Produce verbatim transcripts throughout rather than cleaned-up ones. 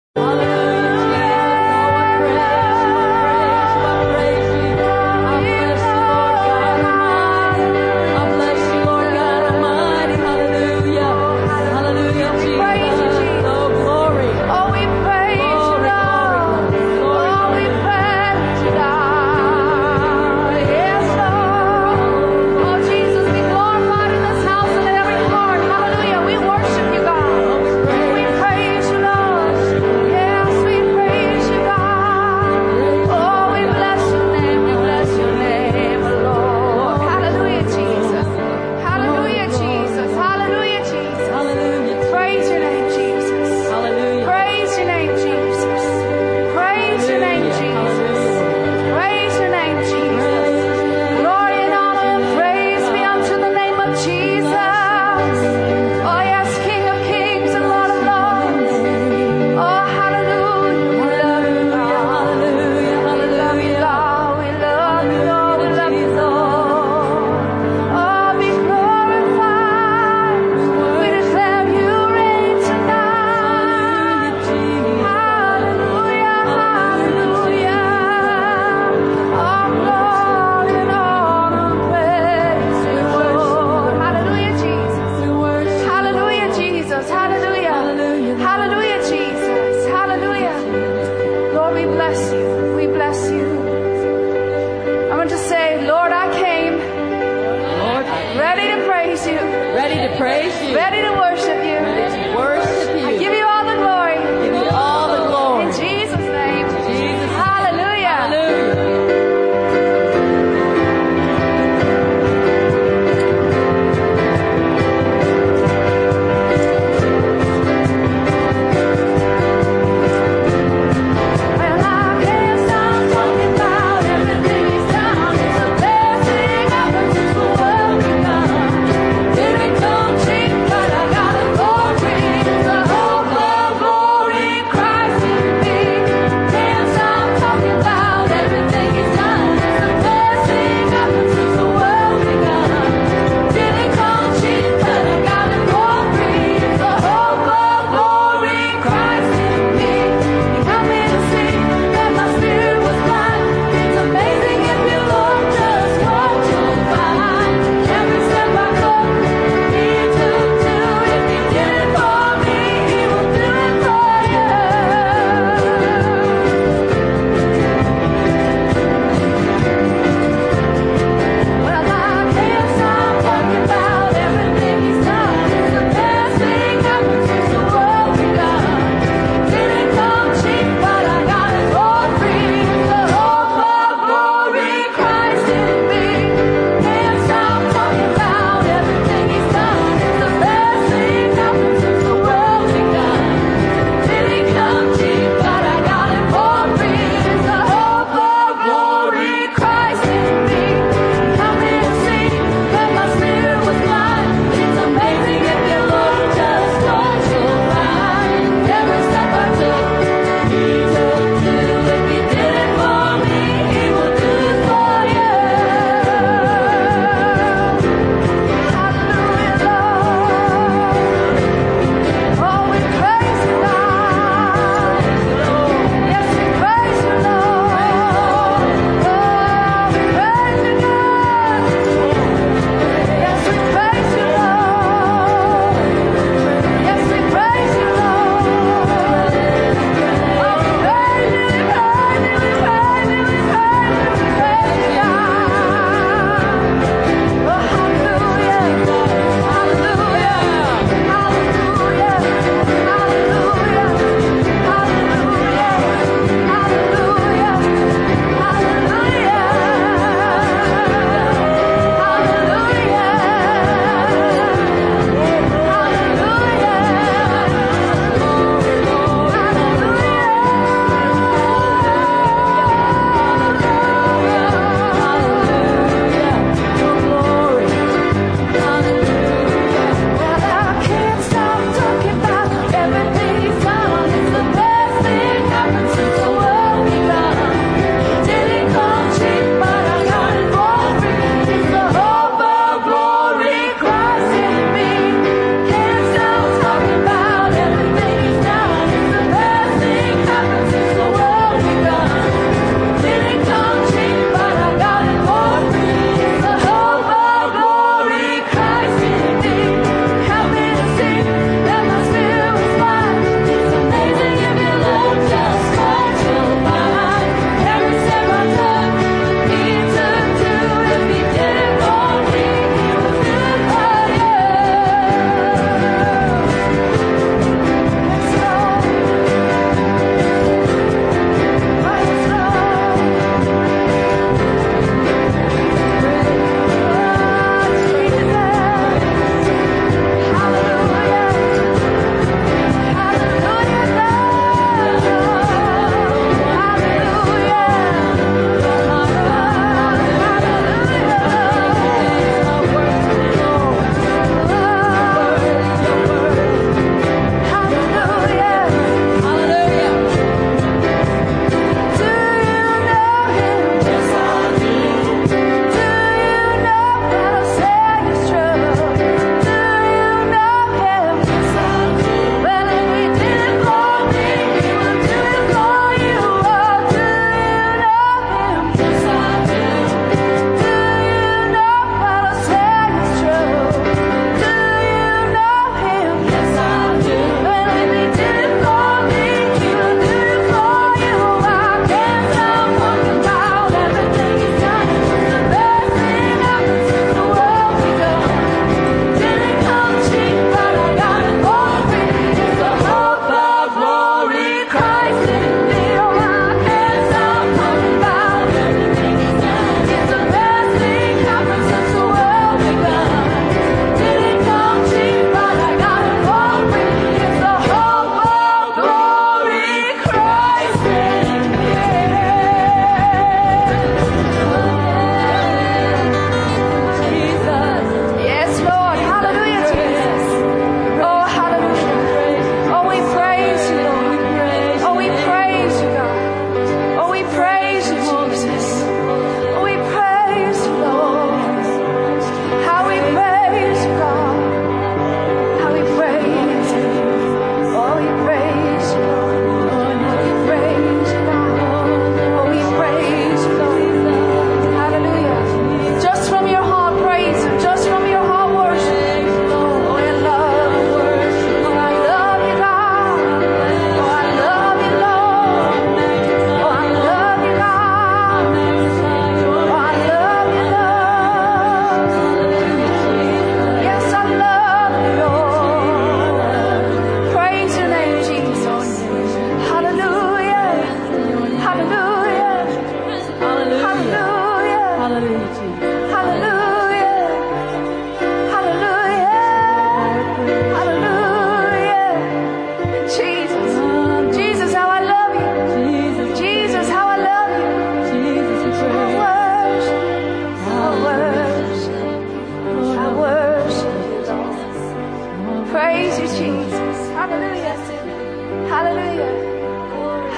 Para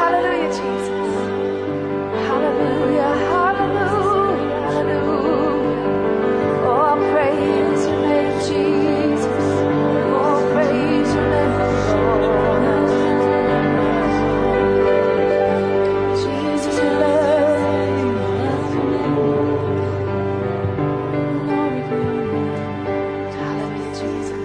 Hallelujah, Jesus. Hallelujah, hallelujah, hallelujah. Oh, praise your name, Jesus. Oh, praise your name, Lord. Jesus, we love you. Hallelujah, Jesus.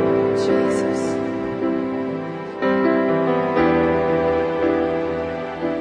Jesus.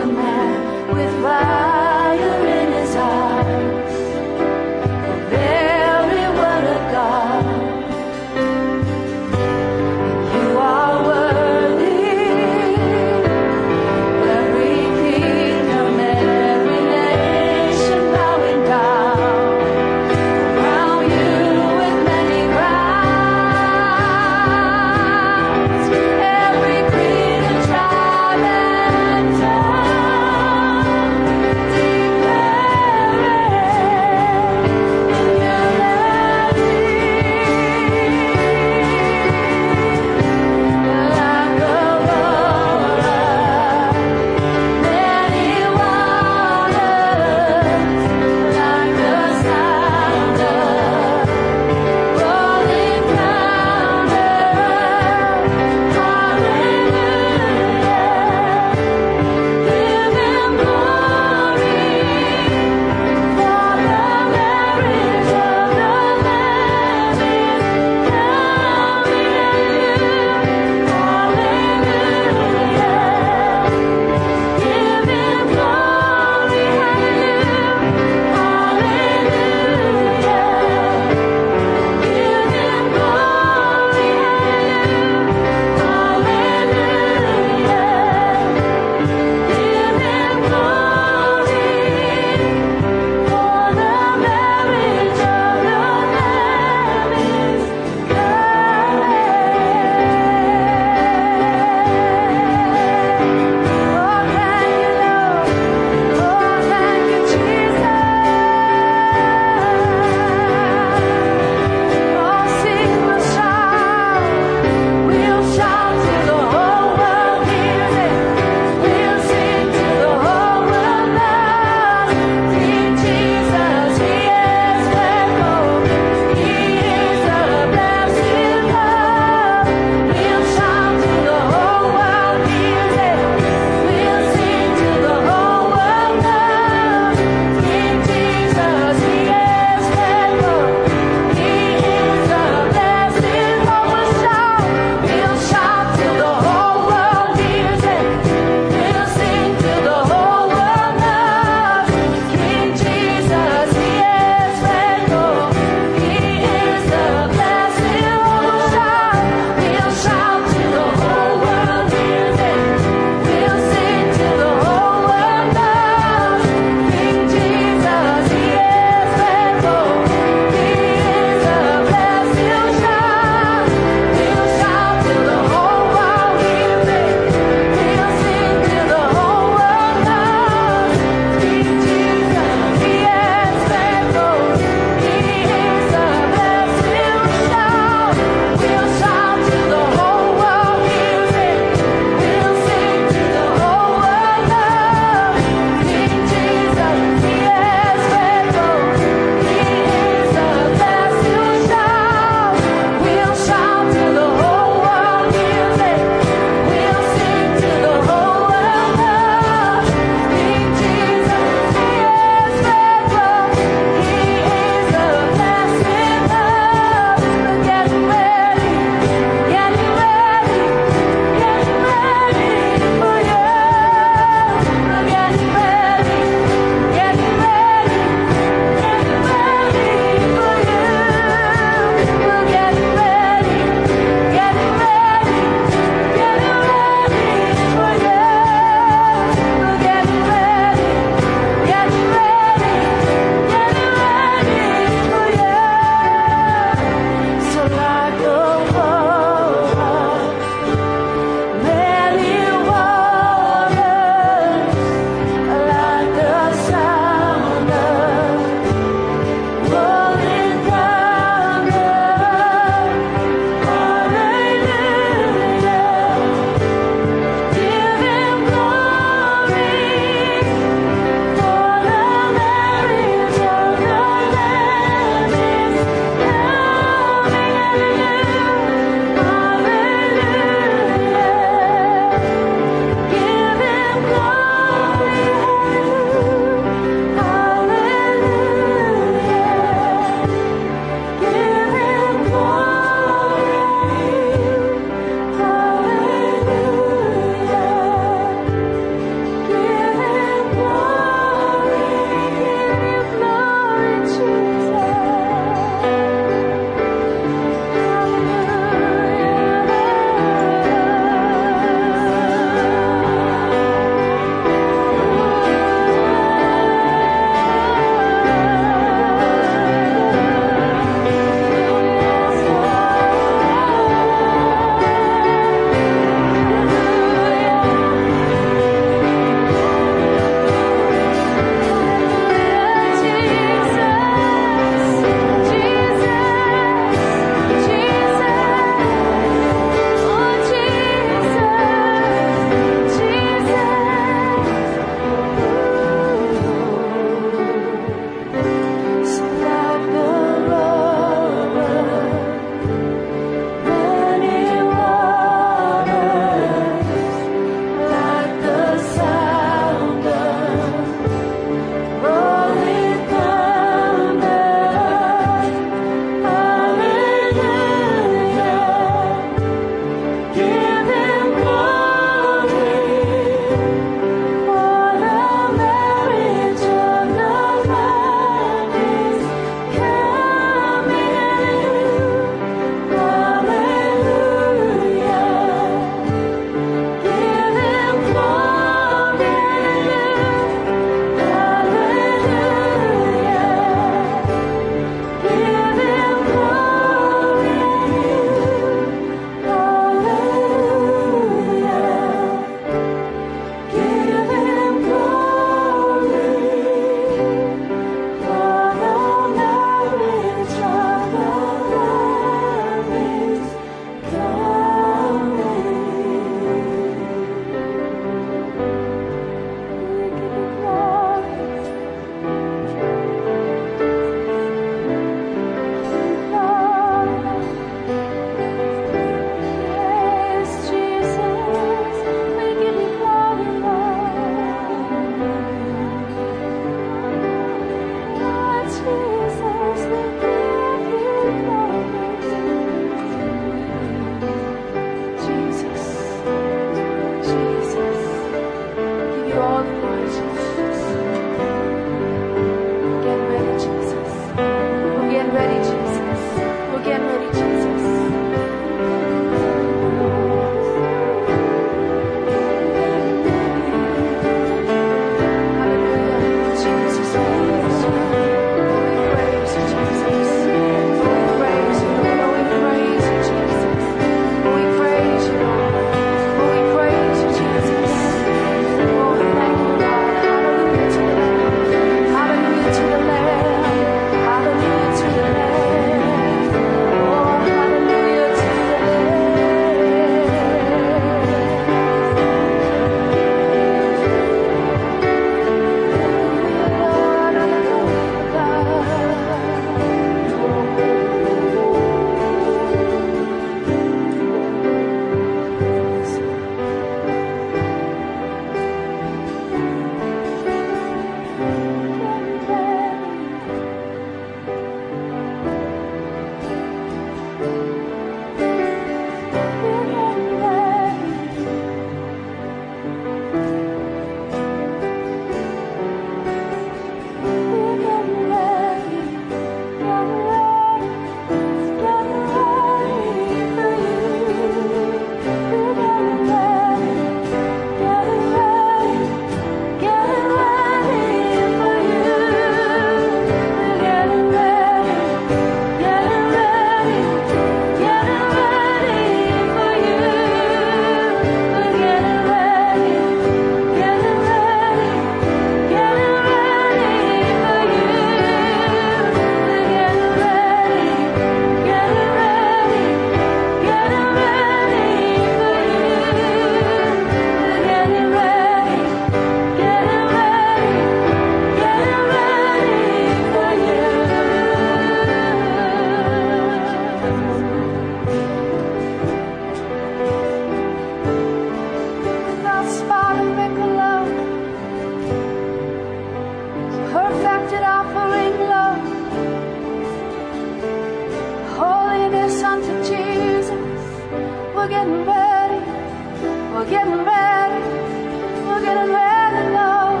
We're getting ready. We're getting ready. We're getting ready, Lord.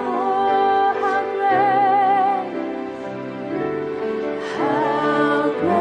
How great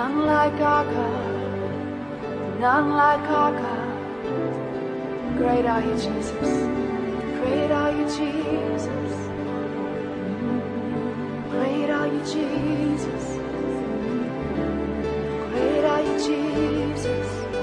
None like our God, none like our God. Great are you, Jesus. Great are you, Jesus. Great are you, Jesus. Great are you, Jesus.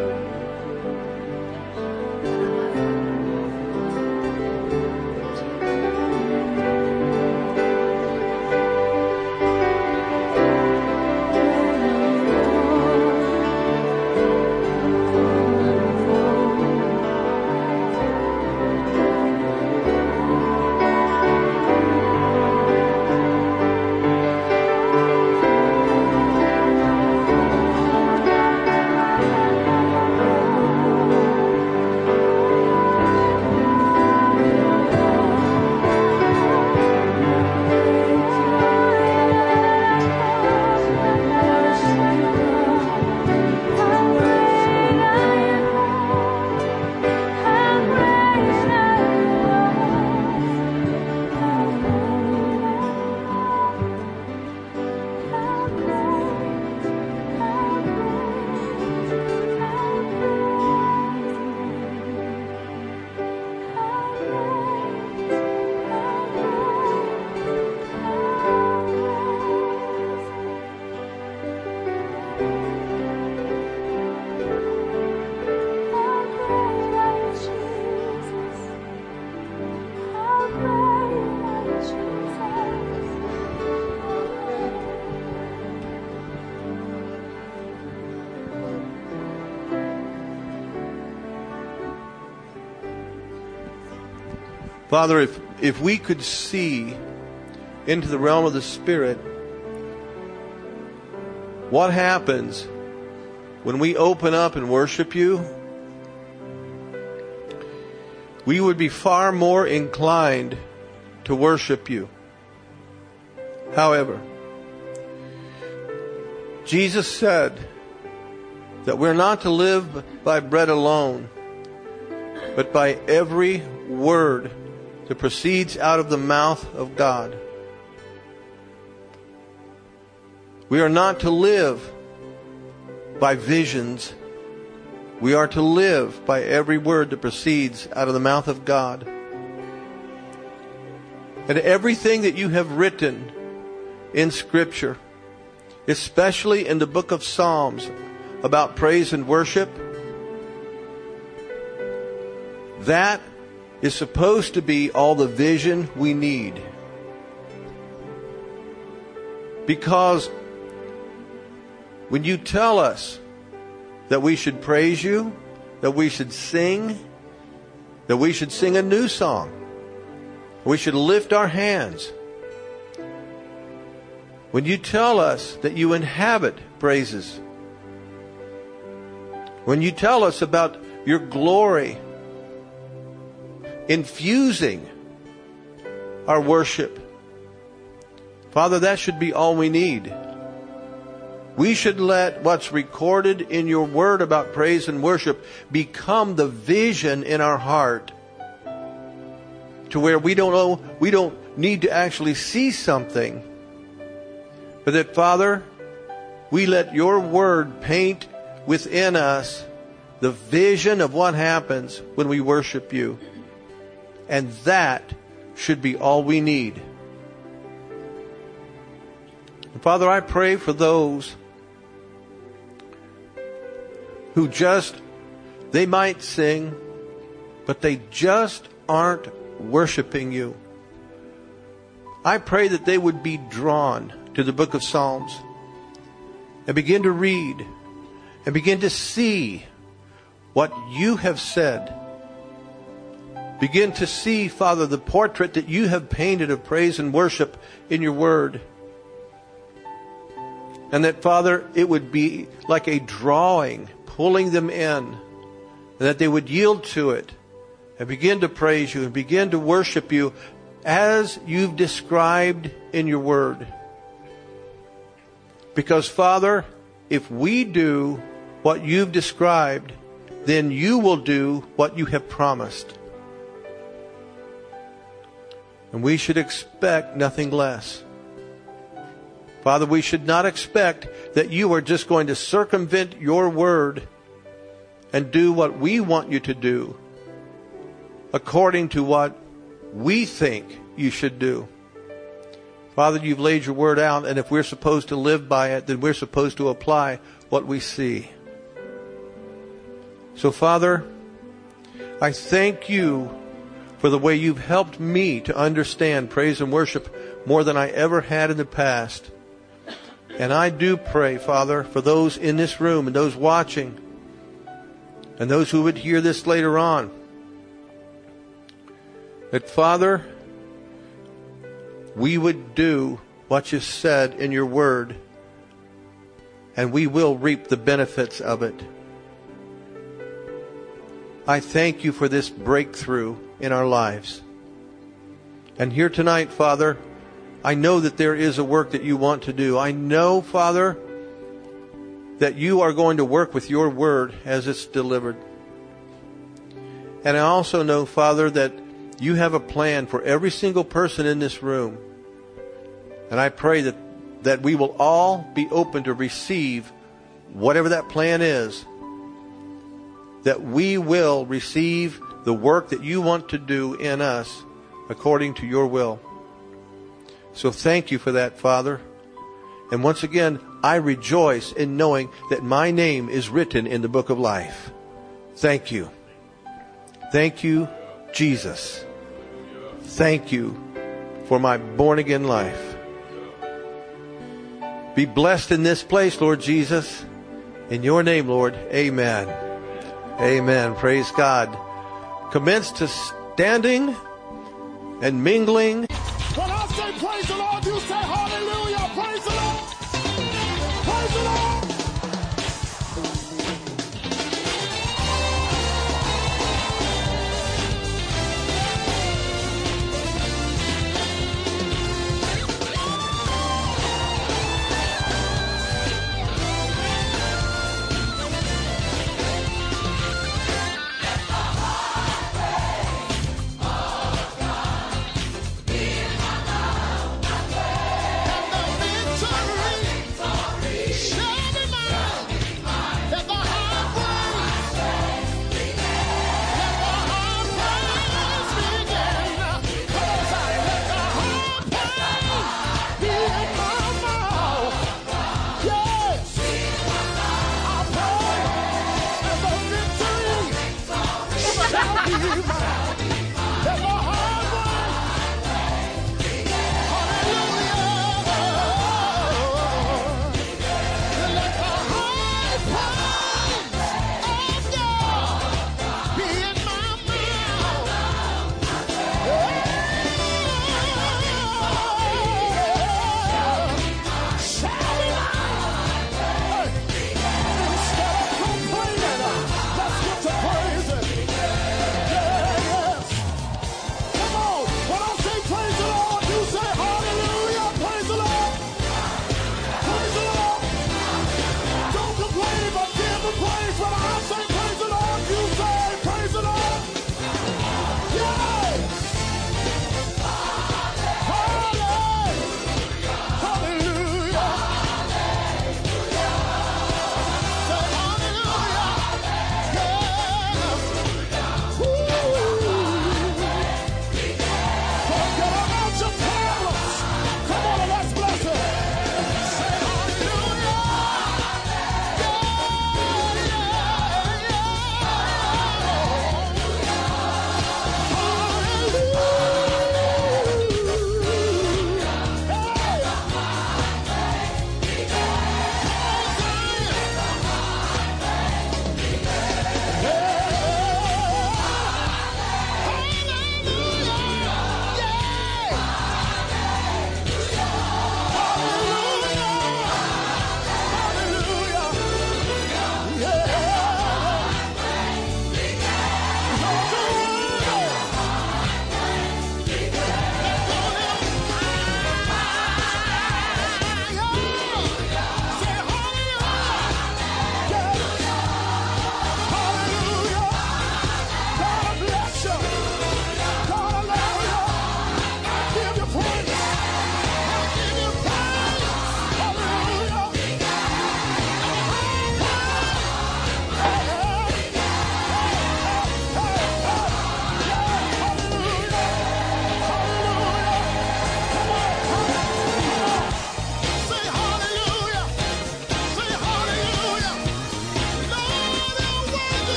Father, if, if we could see into the realm of the Spirit, what happens when we open up and worship you, we would be far more inclined to worship you. However, Jesus said that we're not to live by bread alone, but by every word that proceeds out of the mouth of God. We are not to live by visions. We are to live by every word that proceeds out of the mouth of God. And everything that you have written in Scripture, especially in the book of Psalms about praise and worship, that is supposed to be all the vision we need. Because when you tell us that we should praise you, that we should sing, that we should sing a new song, we should lift our hands. When you tell us that you inhabit praises, when you tell us about your glory infusing our worship, Father, that should be all we need. We should let what's recorded in your word about praise and worship become the vision in our heart, to where we don't know, we don't need to actually see something, but that, Father, we let your word paint within us the vision of what happens when we worship you. And that should be all we need. And Father, I pray for those who just, they might sing, but they just aren't worshiping you. I pray that they would be drawn to the book of Psalms and begin to read and begin to see what you have said. Begin to see, Father, the portrait that you have painted of praise and worship in your word. And that, Father, it would be like a drawing, pulling them in, and that they would yield to it and begin to praise you and begin to worship you as you've described in your word. Because, Father, if we do what you've described, then you will do what you have promised. And we should expect nothing less. Father, we should not expect that you are just going to circumvent your word and do what we want you to do according to what we think you should do. Father, you've laid your word out, and if we're supposed to live by it, then we're supposed to apply what we see. So, Father, I thank you for the way you've helped me to understand praise and worship more than I ever had in the past. And I do pray, Father, for those in this room and those watching and those who would hear this later on, that, Father, we would do what you said in your word, and we will reap the benefits of it. I thank you for this breakthrough in our lives. And here tonight, Father, I know that there is a work that you want to do. I know, Father, that you are going to work with your word as it's delivered. And I also know, Father, that you have a plan for every single person in this room. And I pray that, that we will all be open to receive whatever that plan is. That we will receive the work that you want to do in us according to your will. So thank you for that, Father. And once again, I rejoice in knowing that my name is written in the book of life. Thank you. Thank you, Jesus. Thank you for my born-again life. Be blessed in this place, Lord Jesus. In your name, Lord, amen. Amen. Praise God. Commence to standing and mingling. When I say praise the Lord, you say hallelujah. Praise the Lord. Praise the Lord. Be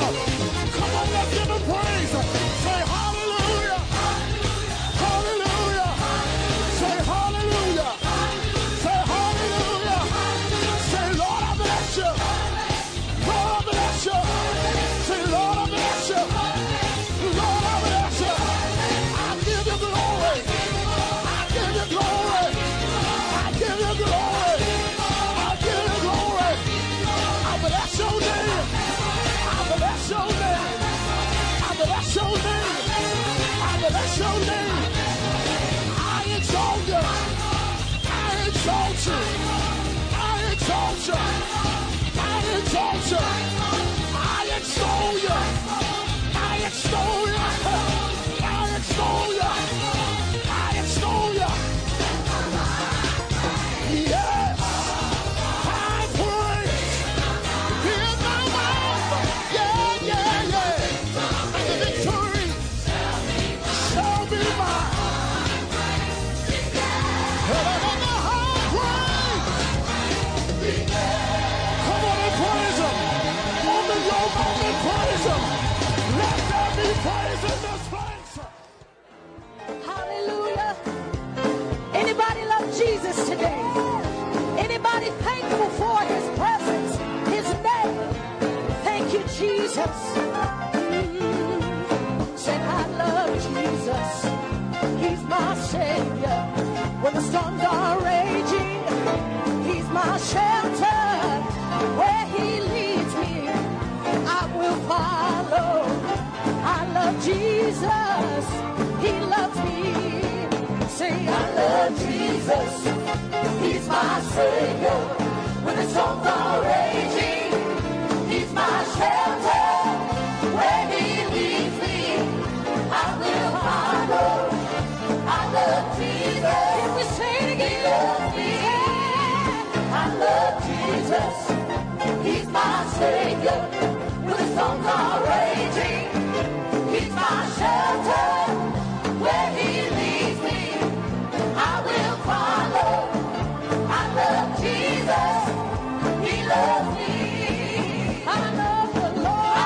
himself. Come on, let's give him praise. Say hallelujah. Hallelujah. Say hallelujah. Say hallelujah. Say, Lord, I bless you. Lord, I bless you. Say, Lord, I bless you. Lord, I bless you. I give you glory. I give you glory. I give you glory. I give you glory. I bless your name. I bless your name. I bless your name. I bless your name. I exalt you. I exalt you. I exalt you. I exalt you. I extol you. I extol you. I extol you. I extol you. Yes. I praise in my mouth. Yeah, yeah, yeah. And the victory shall be mine. And I'm on the high praise. Come on and praise him. Open your mouth and praise him. Let there be praise in this place. Hallelujah. Anybody love Jesus today? Anybody thankful for his presence, his name? Thank you, Jesus. Mm. Say, I love Jesus. He's my Savior. When the storms are raging, he's my shelter. Where he leads me, I will follow. I love Jesus. He loves me. Say, I love Jesus. He's my Savior. When the storms are raging, he's my shelter. Where he leads me, I will follow. I love Jesus. Can we say it again? He loves me. I love Jesus. He's my Savior. When the storms are raging, he's my shelter. Where he leads me, I will follow. I love Jesus. He loves me. I love the Lord.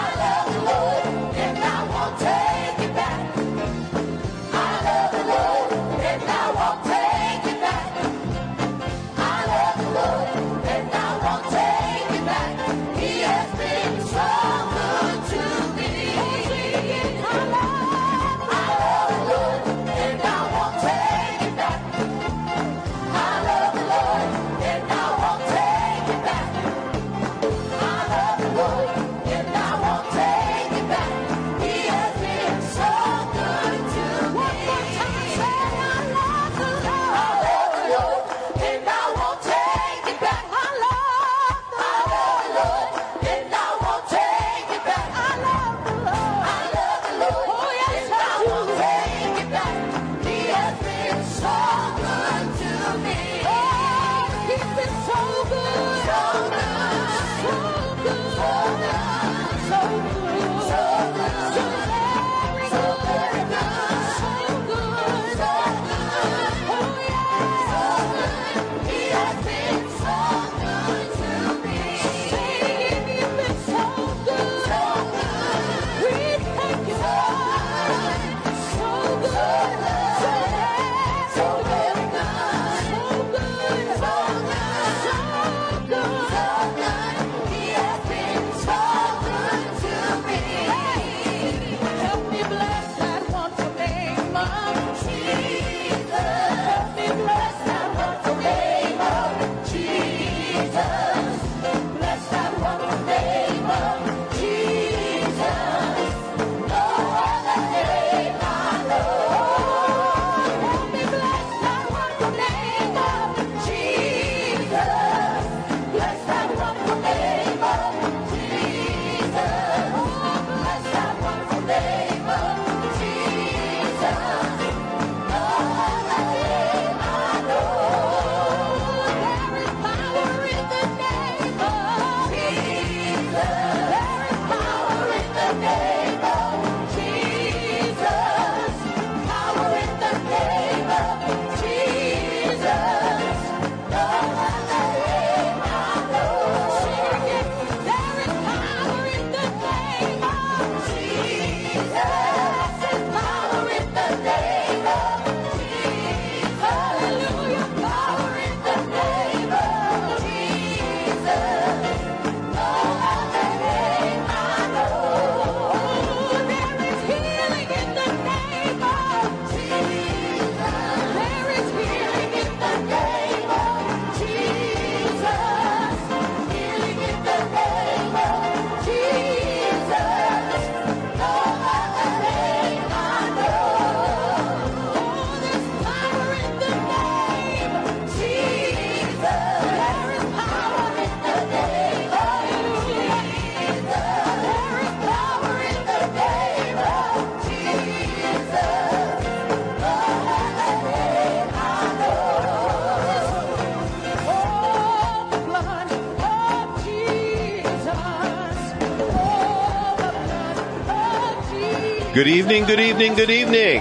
Good evening, good evening, good evening.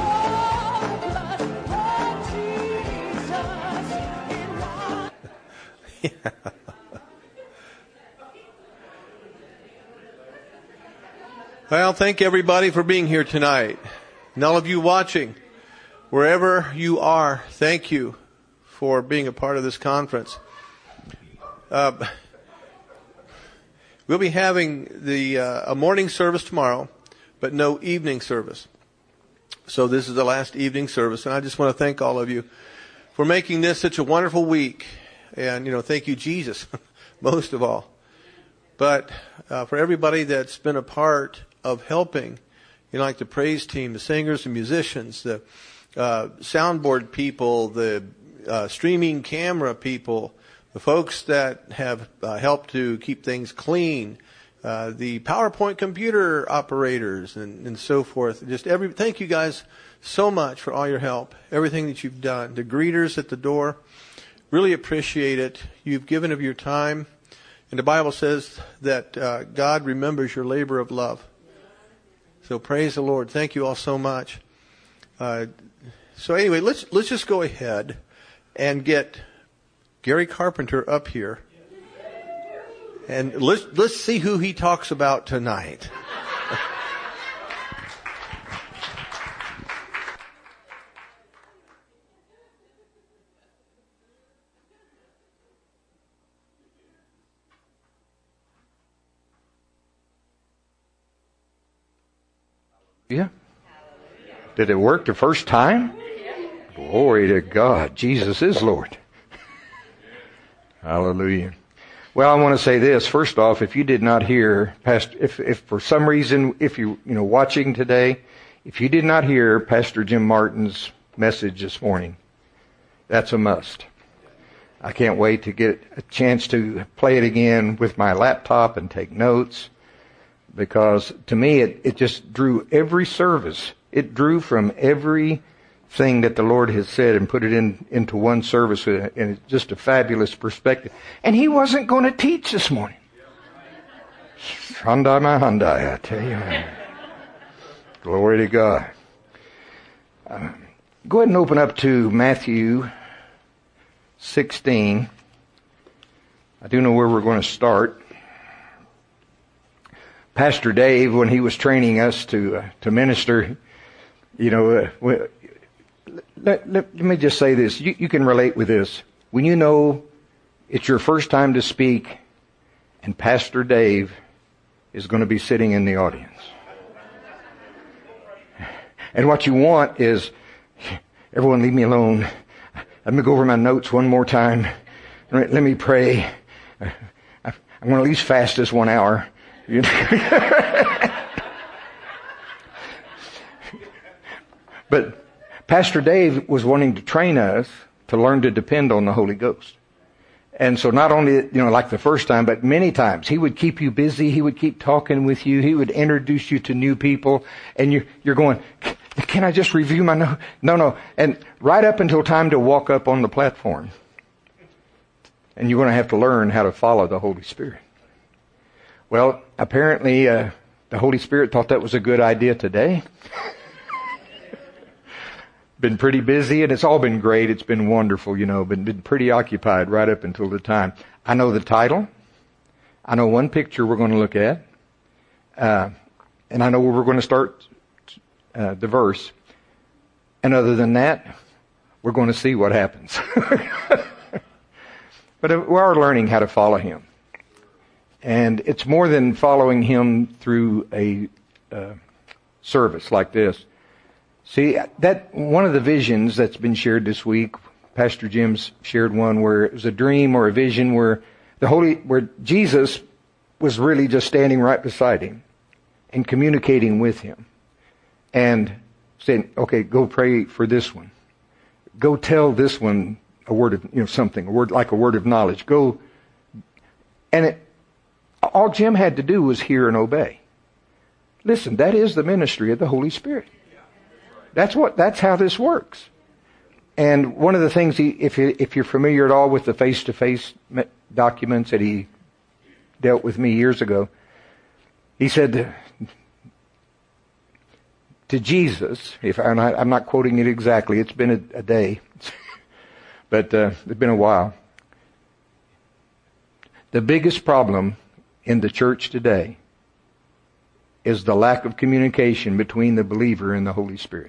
Well, thank everybody for being here tonight. And all of you watching, wherever you are, thank you for being a part of this conference. Uh, we'll be having the uh, a morning service tomorrow, but no evening service. So this is the last evening service, and I just want to thank all of you for making this such a wonderful week. And, you know, thank you, Jesus, most of all. But uh, for everybody that's been a part of helping, you know, like the praise team, the singers and musicians, the uh, soundboard people, the uh, streaming camera people, the folks that have uh, helped to keep things clean, uh, the PowerPoint computer operators, and, and so forth. Just every thank you guys so much for all your help, everything that you've done. The greeters at the door, really appreciate it. You've given of your time, and the Bible says that uh, God remembers your labor of love. So praise the Lord. Thank you all so much. Uh, so anyway, let's let's just go ahead and get Gary Carpenter up here, and let's let's see who he talks about tonight. Yeah. Did it work the first time? Glory to God. Jesus is Lord. Hallelujah. Well, I want to say this. First off, if you did not hear, Pastor, if, if for some reason, if you, you know, watching today, if you did not hear Pastor Jim Martin's message this morning, that's a must. I can't wait to get a chance to play it again with my laptop and take notes. Because to me, it, it just drew every service. It drew from everything that the Lord has said and put it in into one service, and it's just a fabulous perspective. And he wasn't going to teach this morning. Hyundai, my Hyundai, I tell you. Glory to God. Uh, go ahead and open up to Matthew sixteen. I do know where we're going to start. Pastor Dave, when he was training us to uh, to minister, you know, uh, let, let, let me just say this. You, you can relate with this. When you know it's your first time to speak and Pastor Dave is going to be sitting in the audience. And what you want is, everyone leave me alone. Let me go over my notes one more time. Let me pray. I'm going to at least fast this one hour. You know? But Pastor Dave was wanting to train us to learn to depend on the Holy Ghost. And so not only, you know, like the first time, but many times he would keep you busy. He would keep talking with you. He would introduce you to new people. And you, you're going, can I just review my notes? No, no. And right up until time to walk up on the platform. And you're going to have to learn how to follow the Holy Spirit. Well, apparently uh, the Holy Spirit thought that was a good idea today. Been pretty busy, and it's all been great. It's been wonderful, you know, been, been pretty occupied right up until the time. I know the title. I know one picture we're going to look at. Uh, and I know where we're going to start uh, the verse. And other than that, we're going to see what happens. But we are learning how to follow Him. And it's more than following Him through a uh, service like this. See, that one of the visions that's been shared this week, Pastor Jim's shared one where it was a dream or a vision where the Holy, where Jesus was really just standing right beside Him and communicating with Him and saying, okay, go pray for this one. Go tell this one a word of, you know, something, a word like a word of knowledge. Go, and it, all Jim had to do was hear and obey. Listen, that is the ministry of the Holy Spirit. That's what, that's how this works. And one of the things, he, if, you, if you're familiar at all with the face-to-face documents that he dealt with me years ago, he said, to Jesus, if I'm not, I'm not quoting it exactly, it's been a, a day, but uh, it's been a while. The biggest problem in the church today is the lack of communication between the believer and the Holy Spirit.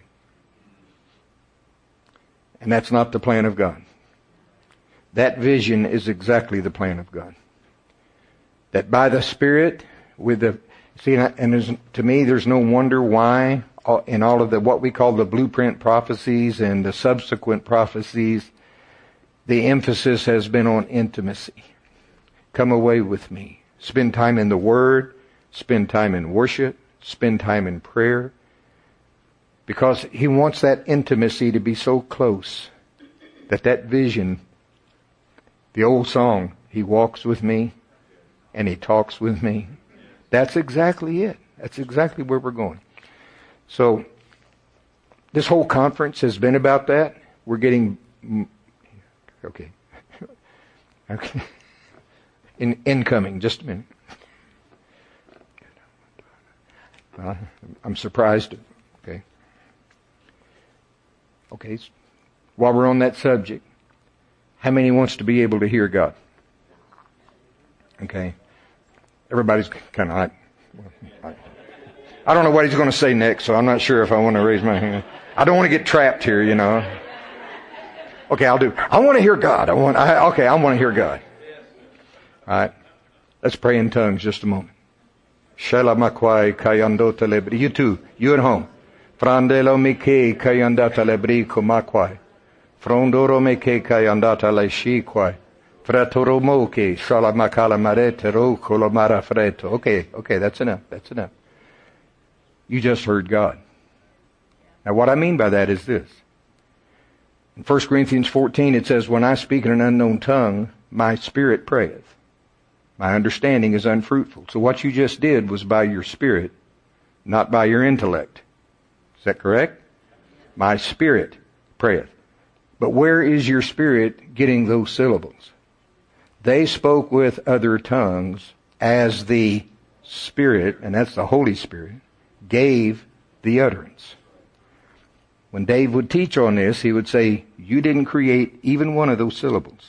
And that's not the plan of God. That vision is exactly the plan of God. That by the Spirit, with the, see, and there's, to me, there's no wonder why in all of the, what we call the blueprint prophecies and the subsequent prophecies, the emphasis has been on intimacy. Come away with me. Spend time in the Word. Spend time in worship. Spend time in prayer. Because He wants that intimacy to be so close that that vision, the old song, He walks with me and He talks with me. That's exactly it. That's exactly where we're going. So, this whole conference has been about that. We're getting, okay. Okay. In, incoming, just a minute. Well, I'm surprised. Okay. Okay. While we're on that subject, how many wants to be able to hear God? Okay. Everybody's kind of like, I don't know what he's going to say next, so I'm not sure if I want to raise my hand. I don't want to get trapped here, you know. Okay, I'll do. I want to hear God. I want. I, okay, I want to hear God. All right. Let's pray in tongues just a moment. Shalamakwai kayandota lebri. You too. You at home. Frandelo mike kayandata lebri kumakwai. Frondoro mike kayandata leshi Fratoro moke shalamakala marete ro kolomara freto. Okay, okay, that's enough. That's enough. You just heard God. Now what I mean by that is this. In First Corinthians fourteen it says, when I speak in an unknown tongue, my spirit prayeth. My understanding is unfruitful. So what you just did was by your spirit, not by your intellect. Is that correct? My spirit prayeth. But where is your spirit getting those syllables? They spoke with other tongues as the Spirit, and that's the Holy Spirit, gave the utterance. When Dave would teach on this, he would say, you didn't create even one of those syllables.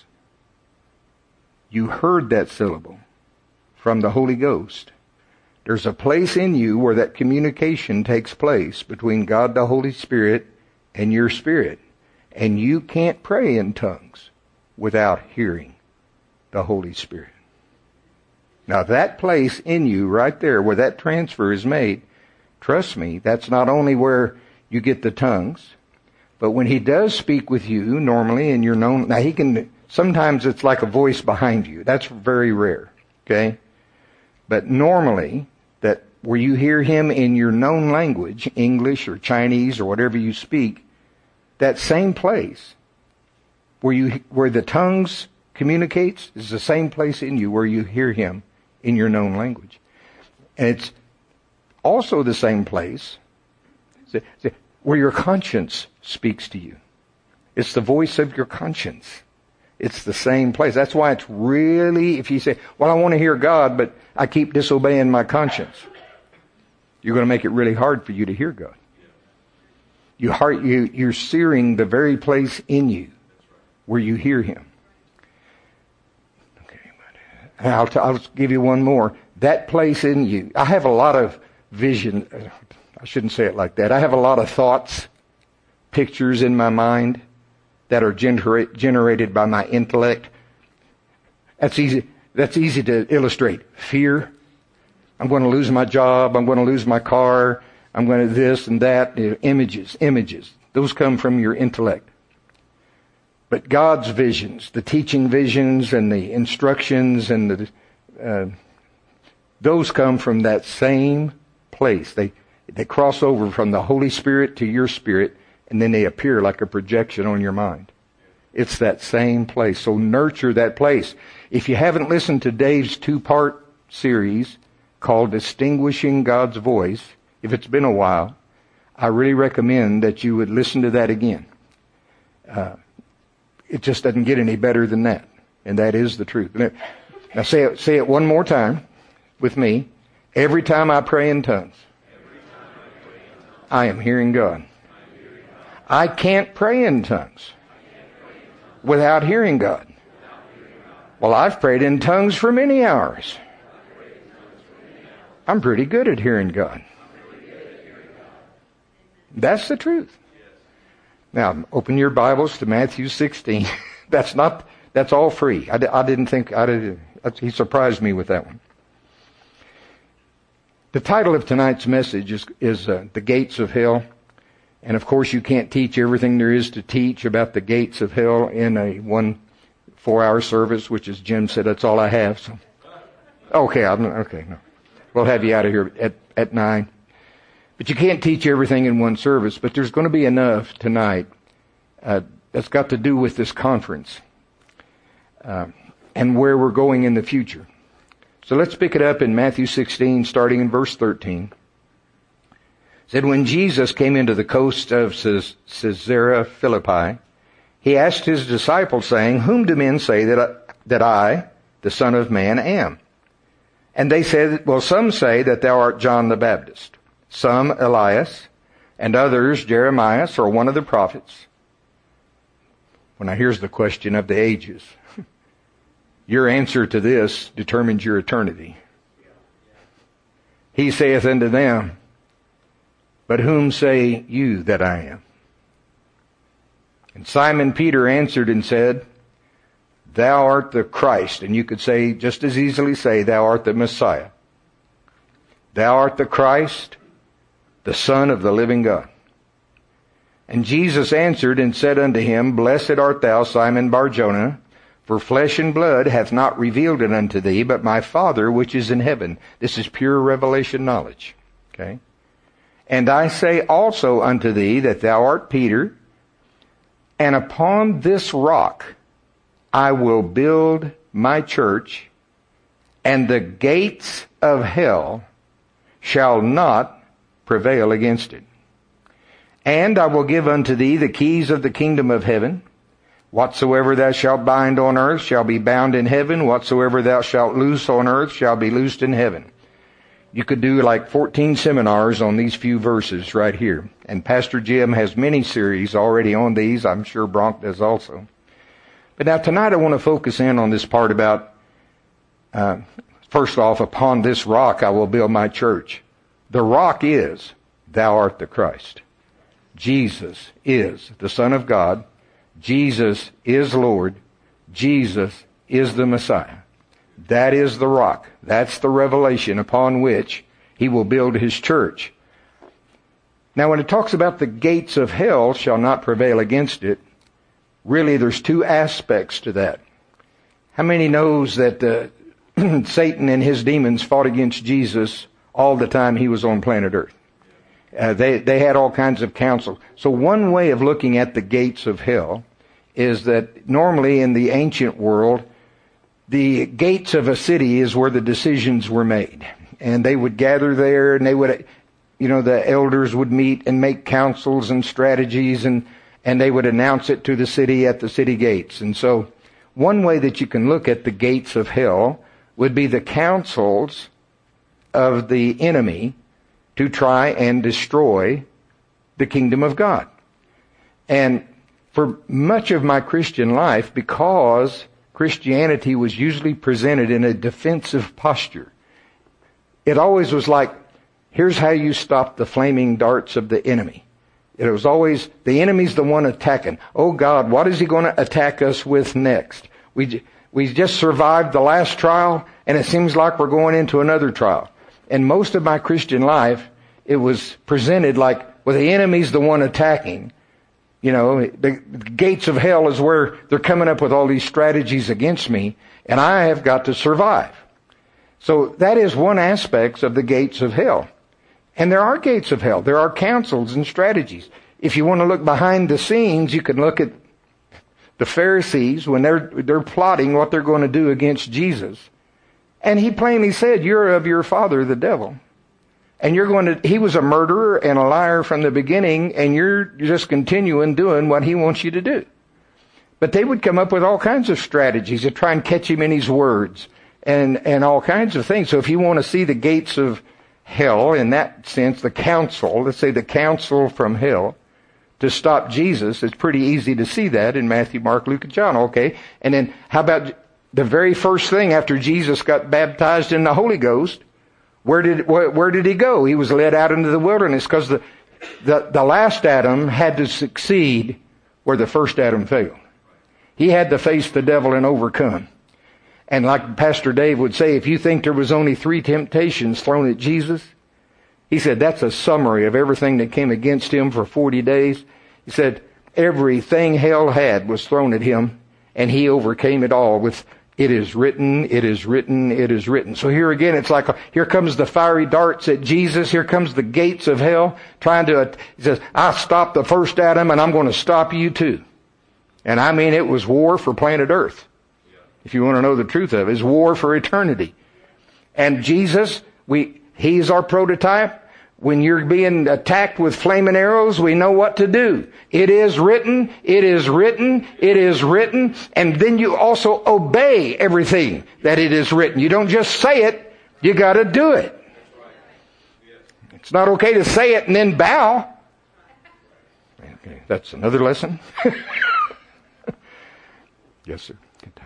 You heard that syllable from the Holy Ghost. There's a place in you where that communication takes place between God the Holy Spirit and your spirit. And you can't pray in tongues without hearing the Holy Spirit. Now that place in you right there where that transfer is made, trust me, that's not only where you get the tongues, but when He does speak with you normally in your known, now He can, sometimes it's like a voice behind you. That's very rare. Okay? But normally, that where you hear Him in your known language, English or Chinese or whatever you speak, that same place where you, where the tongues communicates is the same place in you where you hear Him in your known language. And it's also the same place where your conscience speaks to you. It's the voice of your conscience. It's the same place. That's why it's really, if you say, well, I want to hear God, but I keep disobeying my conscience, you're going to make it really hard for you to hear God. You heart, you, you're searing the very place in you where you hear Him. I'll, t- I'll give you one more. That place in you. I have a lot of vision. I shouldn't say it like that. I have a lot of thoughts, pictures in my mind that are genera- generated by my intellect. That's easy. That's easy to illustrate. Fear. I'm going to lose my job. I'm going to lose my car. I'm going to this and that. Images, images. Those come from your intellect. But God's visions, the teaching visions and the instructions and the, uh, those come from that same place. They, they cross over from the Holy Spirit to your spirit, and then they appear like a projection on your mind. It's that same place. So nurture that place. If you haven't listened to Dave's two-part series called Distinguishing God's Voice, if it's been a while, I really recommend that you would listen to that again. Uh, It just doesn't get any better than that. And that is the truth. Now say it, say it one more time with me. Every time I pray in tongues, I am hearing God. I can't pray in tongues without hearing God. Well, I've prayed in tongues for many hours. I'm pretty good at hearing God. That's the truth. Now, open your Bibles to Matthew sixteen. That's not, that's all free. I, I didn't think, I did, he surprised me with that one. The title of tonight's message is, is uh, The Gates of Hell. And of course you can't teach everything there is to teach about the gates of hell in a one four-hour service, which as Jim said, that's all I have. So, okay, I'm, okay, no. We'll have you out of here at, at nine. But you can't teach everything in one service, but there's going to be enough tonight uh, that's got to do with this conference uh, and where we're going in the future. So let's pick it up in Matthew sixteen, starting in verse thirteen. It said, when Jesus came into the coast of Caesarea Philippi, he asked his disciples, saying, whom do men say that I, that I, the Son of Man, am? And they said, well, some say that thou art John the Baptist, some Elias, and others Jeremiah, or one of the prophets. Well, now here's the question of the ages. Your answer to this determines your eternity. He saith unto them, but whom say you that I am? And Simon Peter answered and said, thou art the Christ. And you could say, just as easily say, thou art the Messiah. Thou art the Christ, the Son of the living God. And Jesus answered and said unto him, blessed art thou, Simon Bar-Jonah, for flesh and blood hath not revealed it unto thee, but my Father which is in heaven. This is pure revelation knowledge. Okay? And I say also unto thee that thou art Peter, and upon this rock I will build my church, and the gates of hell shall not prevail against it. And I will give unto thee the keys of the kingdom of heaven. Whatsoever thou shalt bind on earth shall be bound in heaven. Whatsoever thou shalt loose on earth shall be loosed in heaven. You could do like fourteen seminars on these few verses right here. And Pastor Jim has many series already on these. I'm sure Bronk does also. But now tonight I want to focus in on this part about, uh, first off, upon this rock I will build my church. The rock is, thou art the Christ. Jesus is the Son of God. Jesus is Lord. Jesus is the Messiah. That is the rock. That's the revelation upon which he will build his church. Now when it talks about the gates of hell shall not prevail against it, really there's two aspects to that. How many knows that uh, Satan and his demons fought against Jesus all the time he was on planet Earth? Uh, they, they had all kinds of counsel. So one way of looking at the gates of hell is that normally in the ancient world, the gates of a city is where the decisions were made. And they would gather there and they would, you know, the elders would meet and make counsels and strategies and, and they would announce it to the city at the city gates. And so one way that you can look at the gates of hell would be the counsels of the enemy to try and destroy the kingdom of God. And for much of my Christian life, because Christianity was usually presented in a defensive posture, it always was like, here's how you stop the flaming darts of the enemy. It was always, the enemy's the one attacking. Oh God, what is he going to attack us with next? We, we just survived the last trial, and it seems like we're going into another trial. And most of my Christian life, it was presented like, well, the enemy's the one attacking. You know, the, the gates of hell is where they're coming up with all these strategies against me, and I have got to survive. So that is one aspect of the gates of hell. And there are gates of hell. There are counsels and strategies. If you want to look behind the scenes, you can look at the Pharisees when they're, they're plotting what they're going to do against Jesus. And he plainly said, you're of your father, the devil. And you're going to, he was a murderer and a liar from the beginning, and you're just continuing doing what he wants you to do. But they would come up with all kinds of strategies to try and catch him in his words and, and all kinds of things. So if you want to see the gates of hell, in that sense, the counsel, let's say the counsel from hell, to stop Jesus. It's pretty easy to see that in Matthew, Mark, Luke, and John. Okay. And then how about the very first thing after Jesus got baptized in the Holy Ghost? Where did, where, where did he go? He was led out into the wilderness because the, the, the last Adam had to succeed where the first Adam failed. He had to face the devil and overcome. And like Pastor Dave would say, if you think there was only three temptations thrown at Jesus, he said that's a summary of everything that came against him for forty days. He said everything hell had was thrown at him, and he overcame it all with, it is written, it is written, it is written. So here again, it's like, here comes the fiery darts at Jesus. Here comes the gates of hell trying to, he says, I stopped the first Adam and I'm going to stop you too. And I mean, it was war for planet Earth. If you want to know the truth of it, it's war for eternity. And Jesus, we, he's our prototype. When you're being attacked with flaming arrows, we know what to do. It is written, it is written, it is written, and then you also obey everything that it is written. You don't just say it, you got to do it. It's not okay to say it and then bow. Okay, that's another lesson. Yes, sir.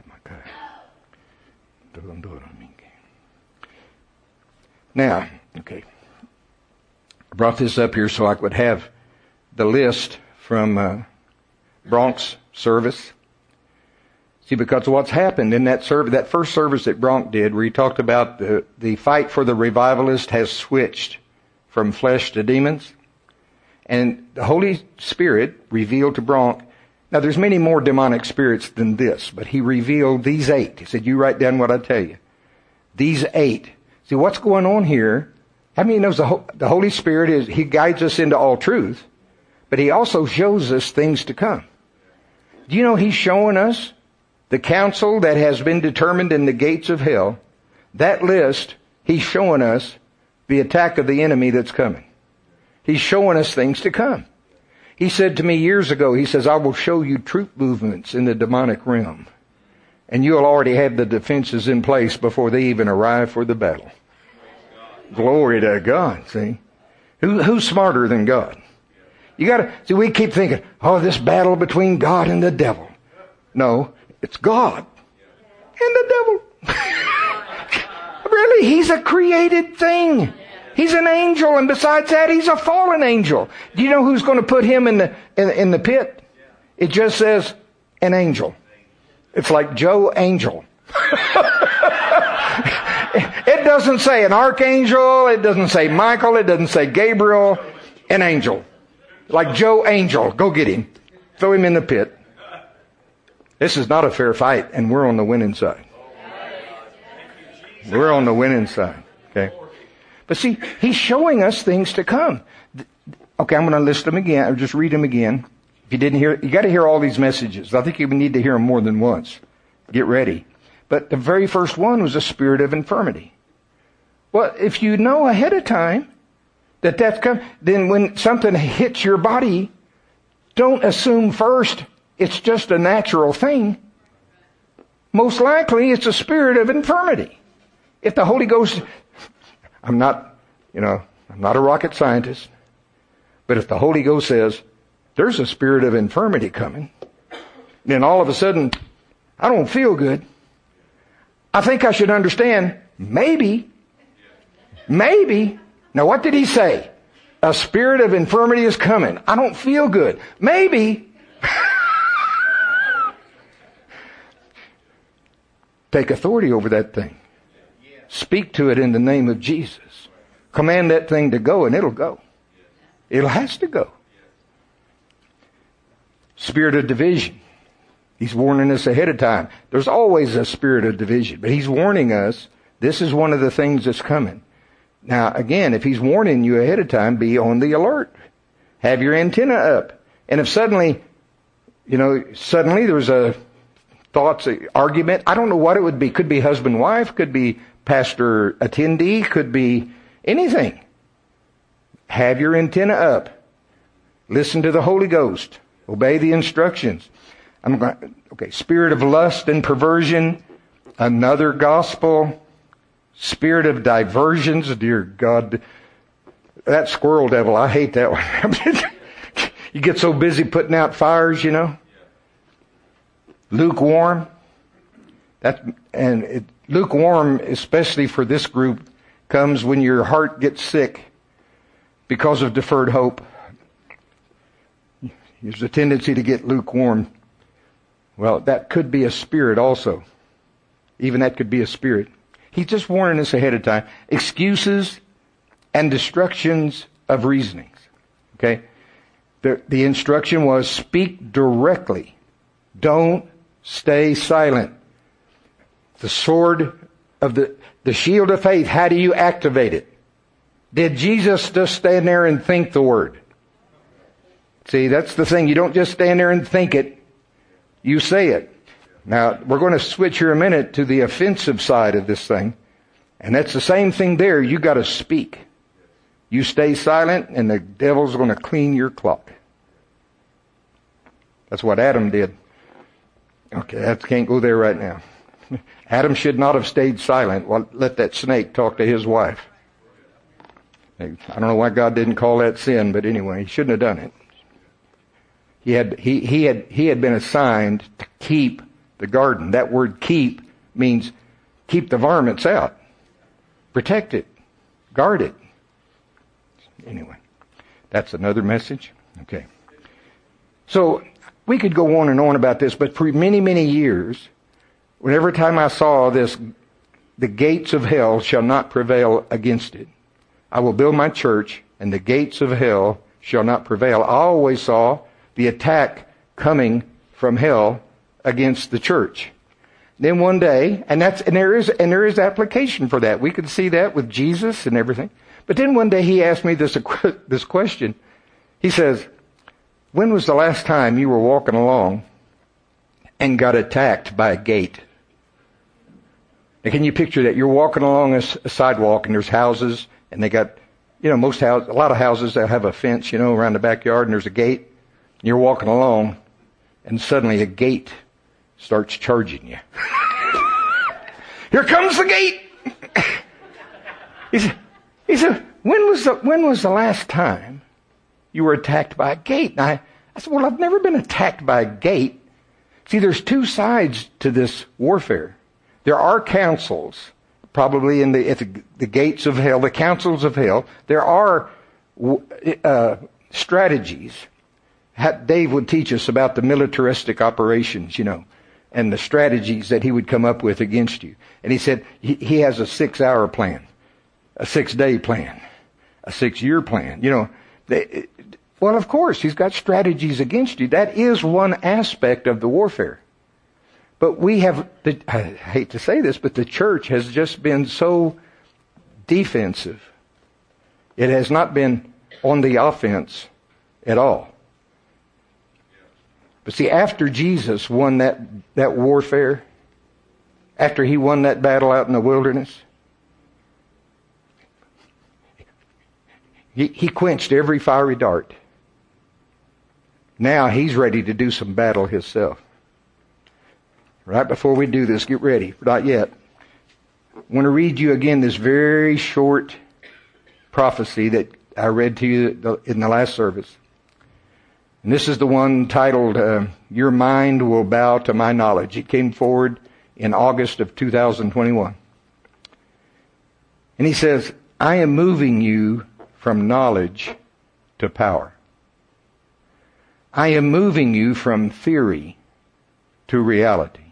Now, okay. I brought this up here so I could have the list from uh, Bronk's service. See, because what's happened in that service, that first service that Bronk did, where he talked about the, the fight for the revivalist has switched from flesh to demons. And the Holy Spirit revealed to Bronk, now there's many more demonic spirits than this, but he revealed these eight. He said, you write down what I tell you. These eight. See, what's going on here, I mean, knows the, the Holy Spirit is, he guides us into all truth, but he also shows us things to come. Do you know he's showing us the counsel that has been determined in the gates of hell? That list, he's showing us the attack of the enemy that's coming. He's showing us things to come. He said to me years ago, he says, I will show you troop movements in the demonic realm. And you'll already have the defenses in place before they even arrive for the battle. Glory to God, see. Who, who's smarter than God? You gotta, see, we keep thinking, oh, this battle between God and the devil. No, it's God and the devil. Really, he's a created thing. He's an angel, and besides that, he's a fallen angel. Do you know who's going to put him in the, in, in the pit? It just says, an angel. It's like Joe Angel. It doesn't say an archangel. It doesn't say Michael. It doesn't say Gabriel. An angel. Like Joe Angel. Go get him. Throw him in the pit. This is not a fair fight, and we're on the winning side. We're on the winning side. Okay. But see, he's showing us things to come. Okay, I'm going to list them again, or just read them again. If you didn't hear, you got to hear all these messages. I think you need to hear them more than once. Get ready. But the very first one was a spirit of infirmity. Well, if you know ahead of time that that's coming, then when something hits your body, don't assume first it's just a natural thing. Most likely it's a spirit of infirmity. If the Holy Ghost, I'm not, you know, I'm not a rocket scientist, but if the Holy Ghost says, there's a spirit of infirmity coming, then all of a sudden, I don't feel good. I think I should understand, maybe, maybe. Now what did he say? A spirit of infirmity is coming. I don't feel good. Maybe. Take authority over that thing. Speak to it in the name of Jesus. Command that thing to go and it'll go. It has to go. Spirit of division. He's warning us ahead of time. There's always a spirit of division, but he's warning us this is one of the things that's coming. Now, again, if he's warning you ahead of time, be on the alert. Have your antenna up. And if suddenly, you know, suddenly there's a thoughts, a argument, I don't know what it would be. Could be husband-wife, could be pastor attendee, could be anything. Have your antenna up. Listen to the Holy Ghost. Obey the instructions. I'm going, okay, spirit of lust and perversion, another gospel. Spirit of diversions, dear God. That squirrel devil, I hate that one. You get so busy putting out fires, you know. Lukewarm. That, and it, lukewarm, especially for this group, comes when your heart gets sick because of deferred hope. There's a tendency to get lukewarm. Well, that could be a spirit also. Even that could be a spirit. He's just warning us ahead of time. Excuses and destructions of reasonings. Okay? The, the instruction was speak directly. Don't stay silent. The sword of the, the shield of faith, how do you activate it? Did Jesus just stand there and think the word? See, that's the thing. You don't just stand there and think it. You say it. Now, we're going to switch here a minute to the offensive side of this thing. And that's the same thing there. You got to speak. You stay silent and the devil's going to clean your clock. That's what Adam did. Okay, I can't go there right now. Adam should not have stayed silent. Well, let that snake talk to his wife. I don't know why God didn't call that sin, but anyway, he shouldn't have done it. He had, he, he had, he had been assigned to keep the garden. That word keep means keep the varmints out. Protect it. Guard it. Anyway, that's another message. Okay. So, we could go on and on about this, but for many, many years, whenever time I saw this, the gates of hell shall not prevail against it. I will build my church, and the gates of hell shall not prevail. I always saw the attack coming from hell against the church. Then one day, and that's and there is and there is application for that. We could see that with Jesus and everything. But then one day he asked me this this question. He says, "When was the last time you were walking along and got attacked by a gate?" Now, can you picture that? You're walking along a, a sidewalk and there's houses and they got, you know, most houses, a lot of houses that have a fence, you know, around the backyard, and there's a gate. And you're walking along and suddenly a gate starts charging you. Here comes the gate. he said, he said, when was the, when was the last time you were attacked by a gate? And I, I said, well, I've never been attacked by a gate. See, there's two sides to this warfare. There are councils, probably in the, at the, the gates of hell, the councils of hell. There are uh, strategies. Dave would teach us about the militaristic operations, you know, and the strategies that he would come up with against you. And he said he, he has a six-hour plan, a six-day plan, a six-year plan. You know, they, well, of course, he's got strategies against you. That is one aspect of the warfare. But we have, the, I hate to say this, but the church has just been so defensive. It has not been on the offense at all. But see, after Jesus won that, that warfare, after he won that battle out in the wilderness, he, he quenched every fiery dart. Now he's ready to do some battle himself. Right before we do this, get ready. Not yet. I want to read you again this very short prophecy that I read to you in the last service. And this is the one titled, uh, Your Mind Will Bow to My Knowledge. It came forward in August of two thousand twenty-one. And he says, I am moving you from knowledge to power. I am moving you from theory to reality.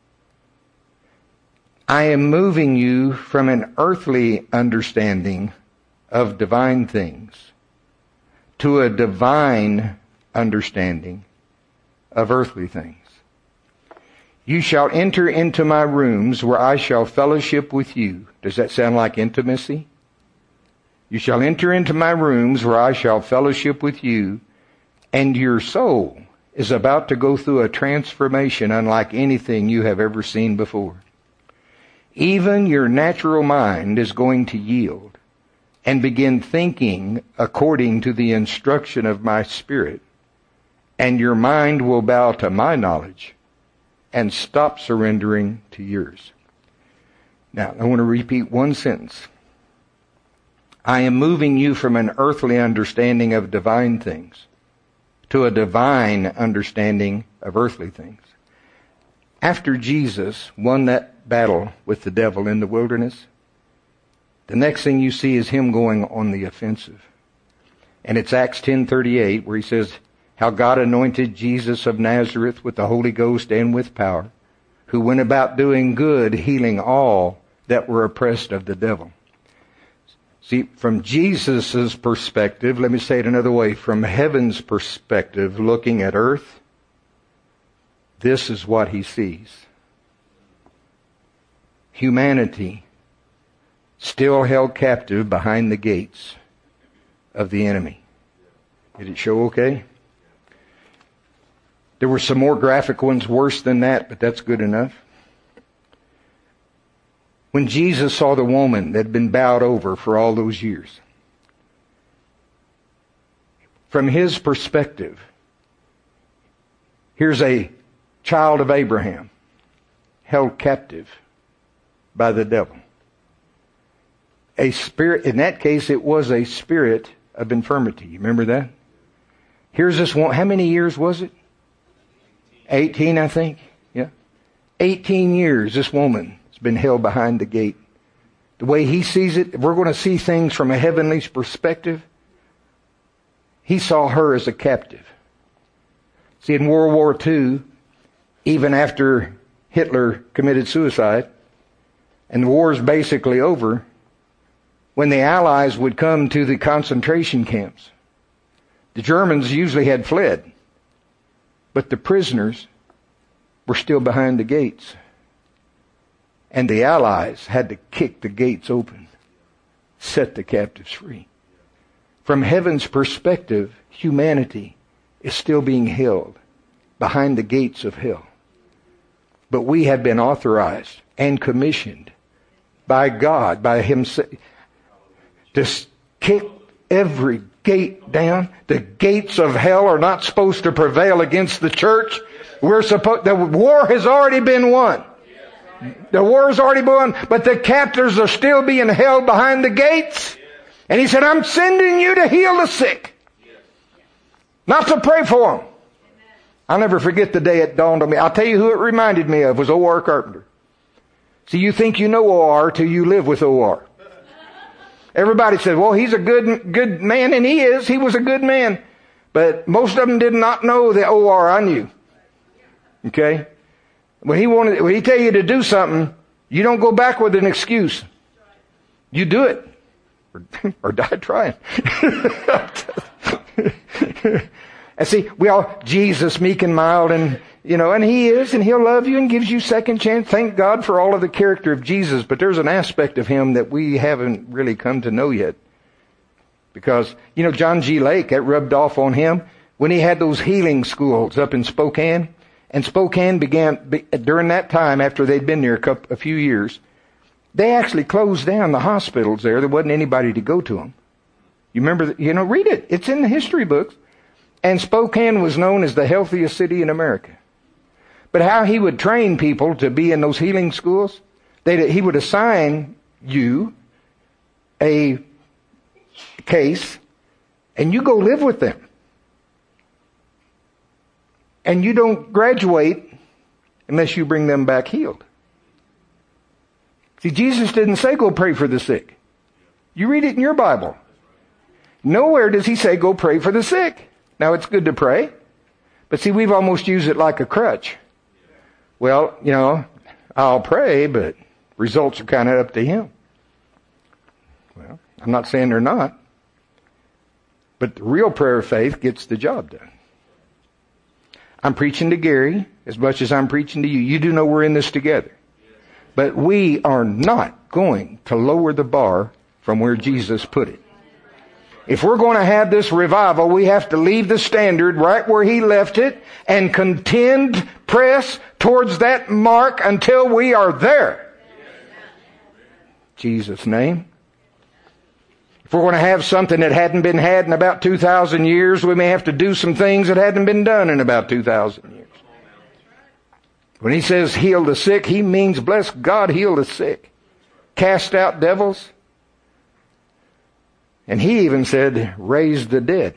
I am moving you from an earthly understanding of divine things to a divine understanding of earthly things. You shall enter into my rooms where I shall fellowship with you. Does that sound like intimacy? You shall enter into my rooms where I shall fellowship with you, and your soul is about to go through a transformation unlike anything you have ever seen before. Even your natural mind is going to yield and begin thinking according to the instruction of my Spirit, and your mind will bow to my knowledge and stop surrendering to yours. Now, I want to repeat one sentence. I am moving you from an earthly understanding of divine things to a divine understanding of earthly things. After Jesus won that battle with the devil in the wilderness, the next thing you see is him going on the offensive. And it's Acts ten thirty-eight where he says, how God anointed Jesus of Nazareth with the Holy Ghost and with power, who went about doing good, healing all that were oppressed of the devil. See, from Jesus' perspective, let me say it another way, from heaven's perspective, looking at earth, this is what he sees. Humanity still held captive behind the gates of the enemy. Did it show okay? There were some more graphic ones worse than that, but that's good enough. When Jesus saw the woman that had been bowed over for all those years, from his perspective, here's a child of Abraham held captive by the devil. A spirit, in that case, it was a spirit of infirmity. You remember that? Here's this one. How many years was it? eighteen, I think. Yeah. eighteen years this woman has been held behind the gate. The way he sees it, if we're going to see things from a heavenly perspective, he saw her as a captive. See, in World War Two, even after Hitler committed suicide, and the war's basically over, when the Allies would come to the concentration camps, the Germans usually had fled. But the prisoners were still behind the gates. And the Allies had to kick the gates open, set the captives free. From heaven's perspective, humanity is still being held behind the gates of hell. But we have been authorized and commissioned by God, by Him, to kick every gate down. The gates of hell are not supposed to prevail against the church. We're supposed, the war has already been won. The war has already been won, but the captives are still being held behind the gates. And he said, I'm sending you to heal the sick, not to pray for them. I'll never forget the day it dawned on me. I'll tell you who it reminded me of was O R Carpenter. See, you think you know O R till you live with O R. Everybody said, well, he's a good good man, and he is. He was a good man. But most of them did not know the O R I knew. Okay? When he wanted, when he tell you to do something, you don't go back with an excuse. You do it. Or, or die trying. And see, we all, Jesus, meek and mild, and, you know, and he is, and he'll love you and gives you second chance. Thank God for all of the character of Jesus, but there's an aspect of him that we haven't really come to know yet. Because, you know, John G. Lake, that rubbed off on him when he had those healing schools up in Spokane. And Spokane began, during that time, after they'd been there a, couple, a few years, they actually closed down the hospitals there. There wasn't anybody to go to them. You remember, you know, read it. It's in the history books. And Spokane was known as the healthiest city in America. But how he would train people to be in those healing schools, they, he would assign you a case, and you go live with them. And you don't graduate unless you bring them back healed. See, Jesus didn't say go pray for the sick. You read it in your Bible. Nowhere does he say go pray for the sick. Now, it's good to pray, but see, we've almost used it like a crutch. Well, you know, I'll pray, but results are kind of up to him. Well, I'm not saying they're not, but the real prayer of faith gets the job done. I'm preaching to Gary as much as I'm preaching to you. You do know we're in this together. But we are not going to lower the bar from where Jesus put it. If we're going to have this revival, we have to leave the standard right where he left it and contend, press towards that mark until we are there. In Jesus' name. If we're going to have something that hadn't been had in about two thousand years, we may have to do some things that hadn't been done in about two thousand years. When he says heal the sick, he means bless God, heal the sick. cast out devils. And he even said, raise the dead.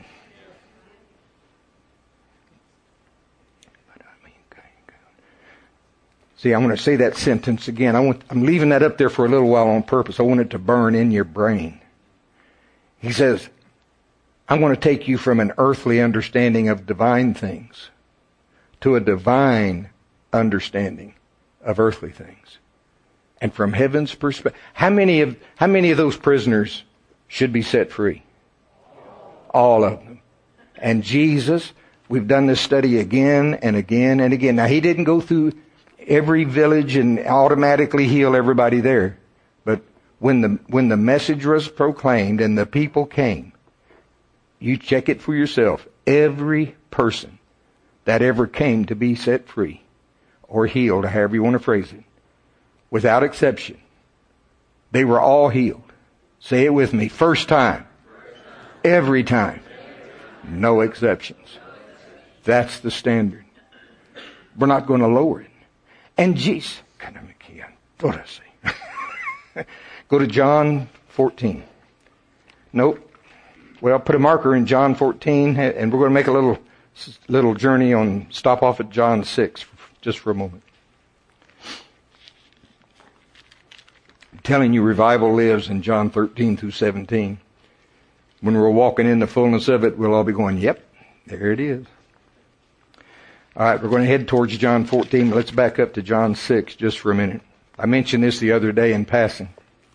See, I'm going to say that sentence again. I want, I'm leaving that up there for a little while on purpose. I want it to burn in your brain. He says, I'm going to take you from an earthly understanding of divine things to a divine understanding of earthly things. And from heaven's perspective, how many of, how many of those prisoners should be set free? All of them. And Jesus, we've done this study again and again and again. Now, he didn't go through every village and automatically heal everybody there. But when the, when the message was proclaimed and the people came, you check it for yourself. Every person that ever came to be set free or healed, however you want to phrase it, without exception, they were all healed. Say it with me. First time. Every time. No exceptions. That's the standard. We're not going to lower it. And Jesus, go to John fourteen. Nope. Well, put a marker in John fourteen, and we're going to make a little little journey on, stop off at John six just for a moment. I'm telling you, revival lives in John thirteen through seventeen. When we're walking in the fullness of it, we'll all be going, yep, there it is. All right, we're going to head towards John fourteen. Let's back up to John six just for a minute. I mentioned this the other day in passing.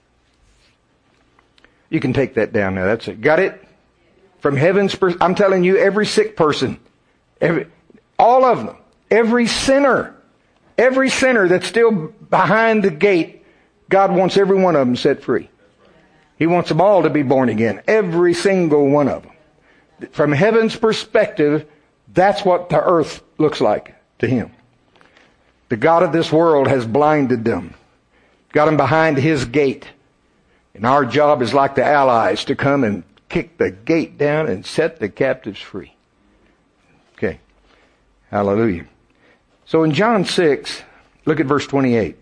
You can take that down now. That's it. Got it? From heaven's perspective, I'm telling you, every sick person, every, all of them, every sinner, every sinner that's still behind the gate, God wants every one of them set free. He wants them all to be born again. Every single one of them. From heaven's perspective, that's what the earth looks like to him. The God of this world has blinded them, got them behind his gate. And our job is like the Allies, to come and kick the gate down and set the captives free. Okay. Hallelujah. So in John six, look at verse twenty-eight.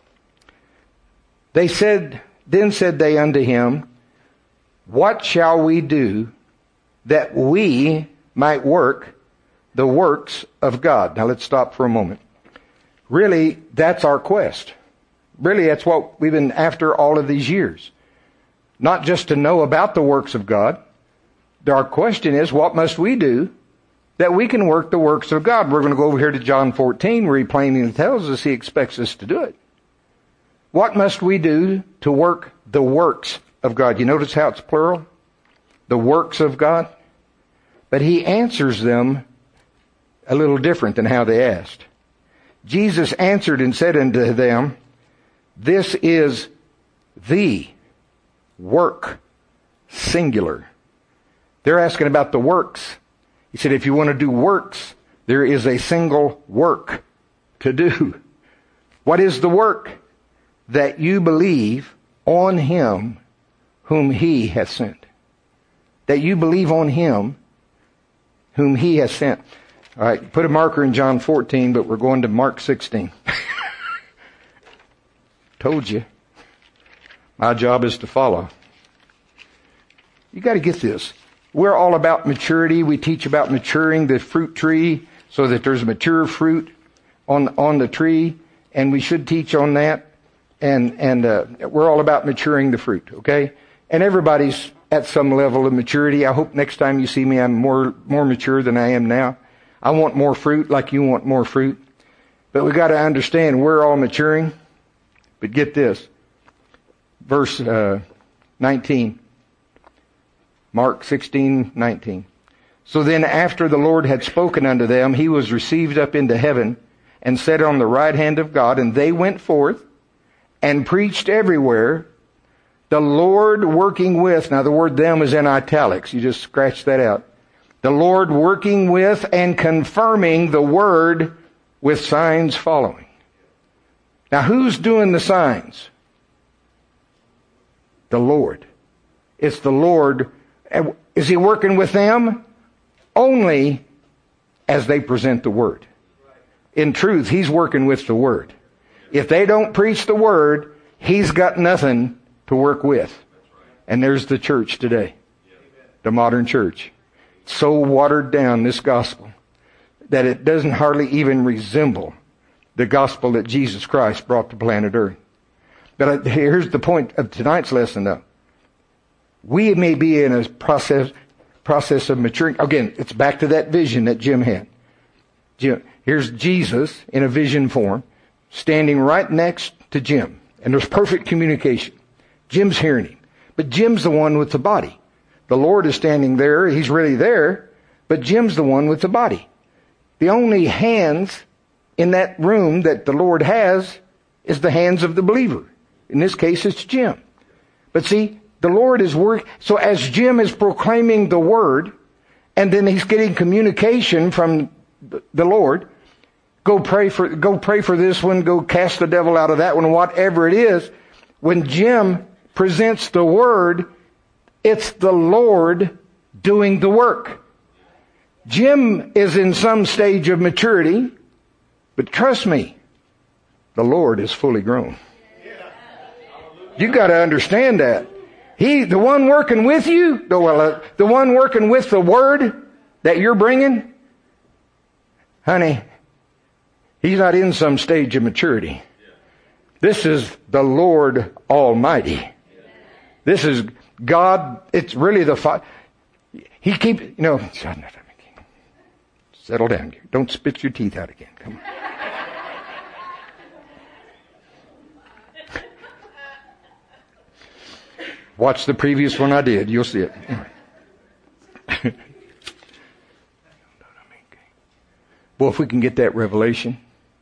They said, then said they unto him, what shall we do that we might work the works of God? Now let's stop for a moment. Really, that's our quest. Really, that's what we've been after all of these years. Not just to know about the works of God. Our question is, what must we do that we can work the works of God? We're going to go over here to John fourteen, where he plainly tells us he expects us to do it. What must we do to work the works of God? You notice how it's plural? The works of God. But he answers them a little different than how they asked. Jesus answered and said unto them, this is the work, singular. They're asking about the works. He said, if you want to do works, there is a single work to do. What is the work? That you believe on him whom he has sent. That you believe on him whom he has sent. All right, put a marker in John fourteen, but we're going to Mark sixteen. Told you. My job is to follow. You got to get this. We're all about maturity. We teach about maturing the fruit tree so that there's mature fruit on on the tree, and we should teach on that. And and uh, we're all about maturing the fruit, okay? And everybody's at some level of maturity. I hope next time you see me, I'm more more mature than I am now. I want more fruit like you want more fruit. But we got to understand we're all maturing. But get this. Verse uh, nineteen. Mark sixteen, nineteen. So then after the Lord had spoken unto them, he was received up into heaven and sat on the right hand of God. And they went forth and preached everywhere, the Lord working with, now the word them is in italics. You just scratch that out. The Lord working with and confirming the word with signs following. Now who's doing the signs? The Lord. It's the Lord. Is he working with them? Only as they present the word. In truth, he's working with the word. If they don't preach the word, he's got nothing to work with. And there's the church today. The modern church. So watered down, this gospel, that it doesn't hardly even resemble the gospel that Jesus Christ brought to planet Earth. But here's the point of tonight's lesson, though. We may be in a process process of maturing. Again, it's back to that vision that Jim had. Jim, here's Jesus in a vision form, standing right next to Jim. And there's perfect communication. Jim's hearing him. But Jim's the one with the body. The Lord is standing there. He's really there. But Jim's the one with the body. The only hands in that room that the Lord has is the hands of the believer. In this case, it's Jim. But see, the Lord is working. So as Jim is proclaiming the word, and then he's getting communication from the Lord, go pray for, go pray for this one, go cast the devil out of that one, whatever it is. When Jim presents the word, it's the Lord doing the work. Jim is in some stage of maturity, but trust me, the Lord is fully grown. You got to understand that. He, the one working with you, the, well, uh, the one working with the word that you're bringing, honey, he's not in some stage of maturity. This is the Lord Almighty. This is God. It's really the fi- He keep you know. Settle down. Don't spit your teeth out again. Come on. Watch the previous one I did. You'll see it. Well, if we can get that revelation.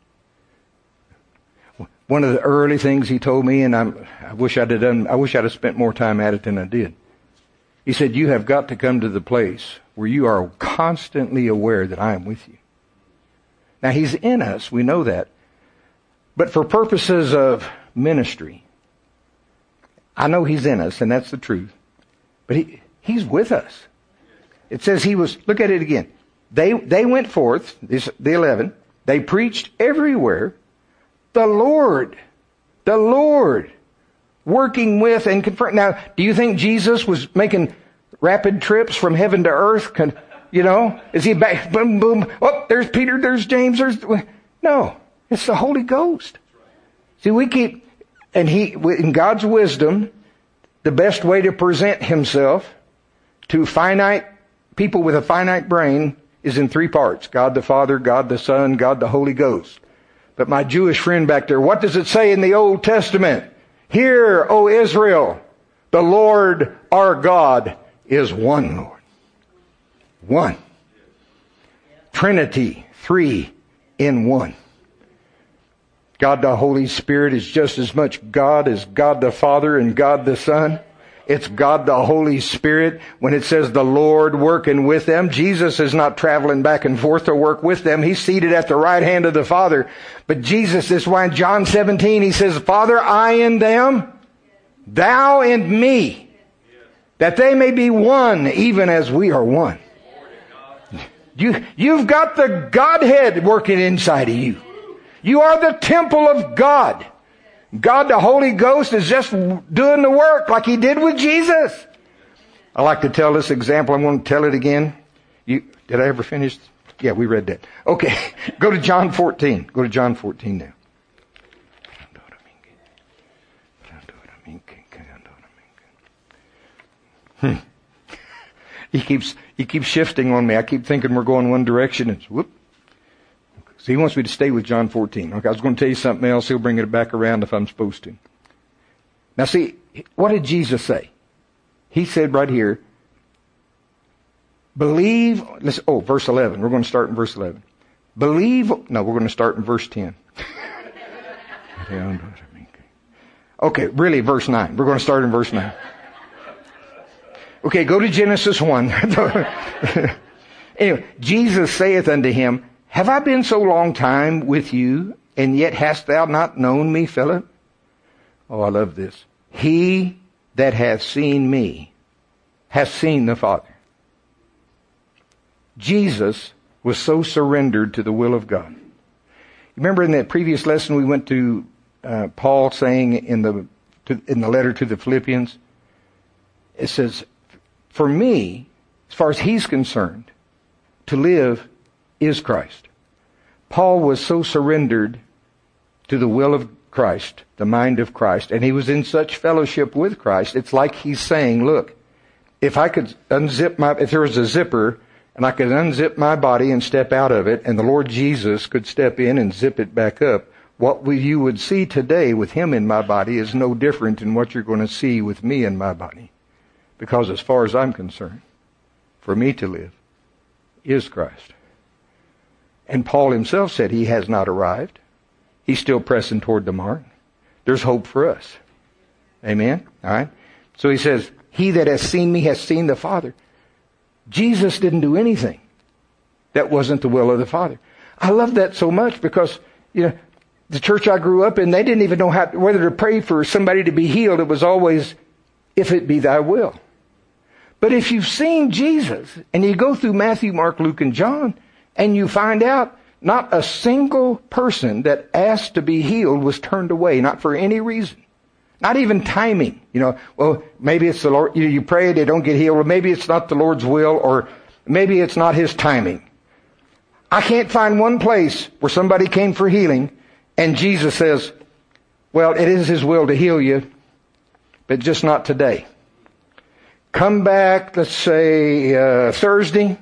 One of the early things he told me, and I'm, I wish I'd have done, I wish I'd have spent more time at it than I did. He said, you have got to come to the place where you are constantly aware that I am with you. Now, he's in us. We know that. But for purposes of ministry, I know he's in us, and that's the truth. But he, he's with us. It says he was, look at it again. They, they went forth, this, the eleven, they preached everywhere. The Lord, the Lord, working with and confirming. Now, do you think Jesus was making rapid trips from heaven to earth? Can, you know, is he back? Boom, boom. Oh, there's Peter. There's James. There's no. It's the Holy Ghost. See, we keep, and he, in God's wisdom, the best way to present himself to finite people with a finite brain is in three parts: God the Father, God the Son, God the Holy Ghost. But my Jewish friend back there, what does it say in the Old Testament? Hear, O Israel, the Lord our God is one Lord. One. Trinity, three in one. God the Holy Spirit is just as much God as God the Father and God the Son. It's God the Holy Spirit. When it says the Lord working with them, Jesus is not traveling back and forth to work with them. He's seated at the right hand of the Father. But Jesus, this is why in John seventeen, he says, Father, I in them, thou and me, that they may be one, even as we are one. You, you've got the Godhead working inside of you. You are the temple of God. God, the Holy Ghost, is just doing the work like he did with Jesus. I like to tell this example. I'm going to tell it again. You, did I ever finish? Yeah, we read that. Okay. Go to John fourteen. Go to John fourteen now. Hmm. He keeps, he keeps shifting on me. I keep thinking we're going one direction and whoop. So he wants me to stay with John fourteen. Okay, I was going to tell you something else. He'll bring it back around if I'm supposed to. Now see, what did Jesus say? He said right here, believe, listen, oh, verse eleven. We're going to start in verse eleven. Believe, no, we're going to start in verse ten. Okay, really, verse nine. We're going to start in verse nine. Okay, go to Genesis one. Anyway, Jesus saith unto him, have I been so long time with you, and yet hast thou not known me, Philip? Oh, I love this. He that hath seen me hath seen the Father. Jesus was so surrendered to the will of God. Remember in that previous lesson we went to uh, Paul saying in the to, in the letter to the Philippians? It says, for me, as far as he's concerned, to live is Christ. Paul was so surrendered to the will of Christ, the mind of Christ, and he was in such fellowship with Christ. It's like he's saying, look, if I could unzip my, if there was a zipper and I could unzip my body and step out of it, and the Lord Jesus could step in and zip it back up, what we, you would see today with him in my body is no different than what you're going to see with me in my body. Because as far as I'm concerned, for me to live is Christ. And Paul himself said he has not arrived. He's still pressing toward the mark. There's hope for us. Amen? All right? So he says, he that has seen me has seen the Father. Jesus didn't do anything that wasn't the will of the Father. I love that so much because, you know, the church I grew up in, they didn't even know how, whether to pray for somebody to be healed. It was always, if it be thy will. But if you've seen Jesus, and you go through Matthew, Mark, Luke, and John, and you find out not a single person that asked to be healed was turned away, not for any reason. Not even timing. You know, well, maybe it's the Lord, you, you pray, they don't get healed, or maybe it's not the Lord's will, or maybe it's not His timing. I can't find one place where somebody came for healing, and Jesus says, well, it is His will to heal you, but just not today. Come back, let's say, uh, Thursday.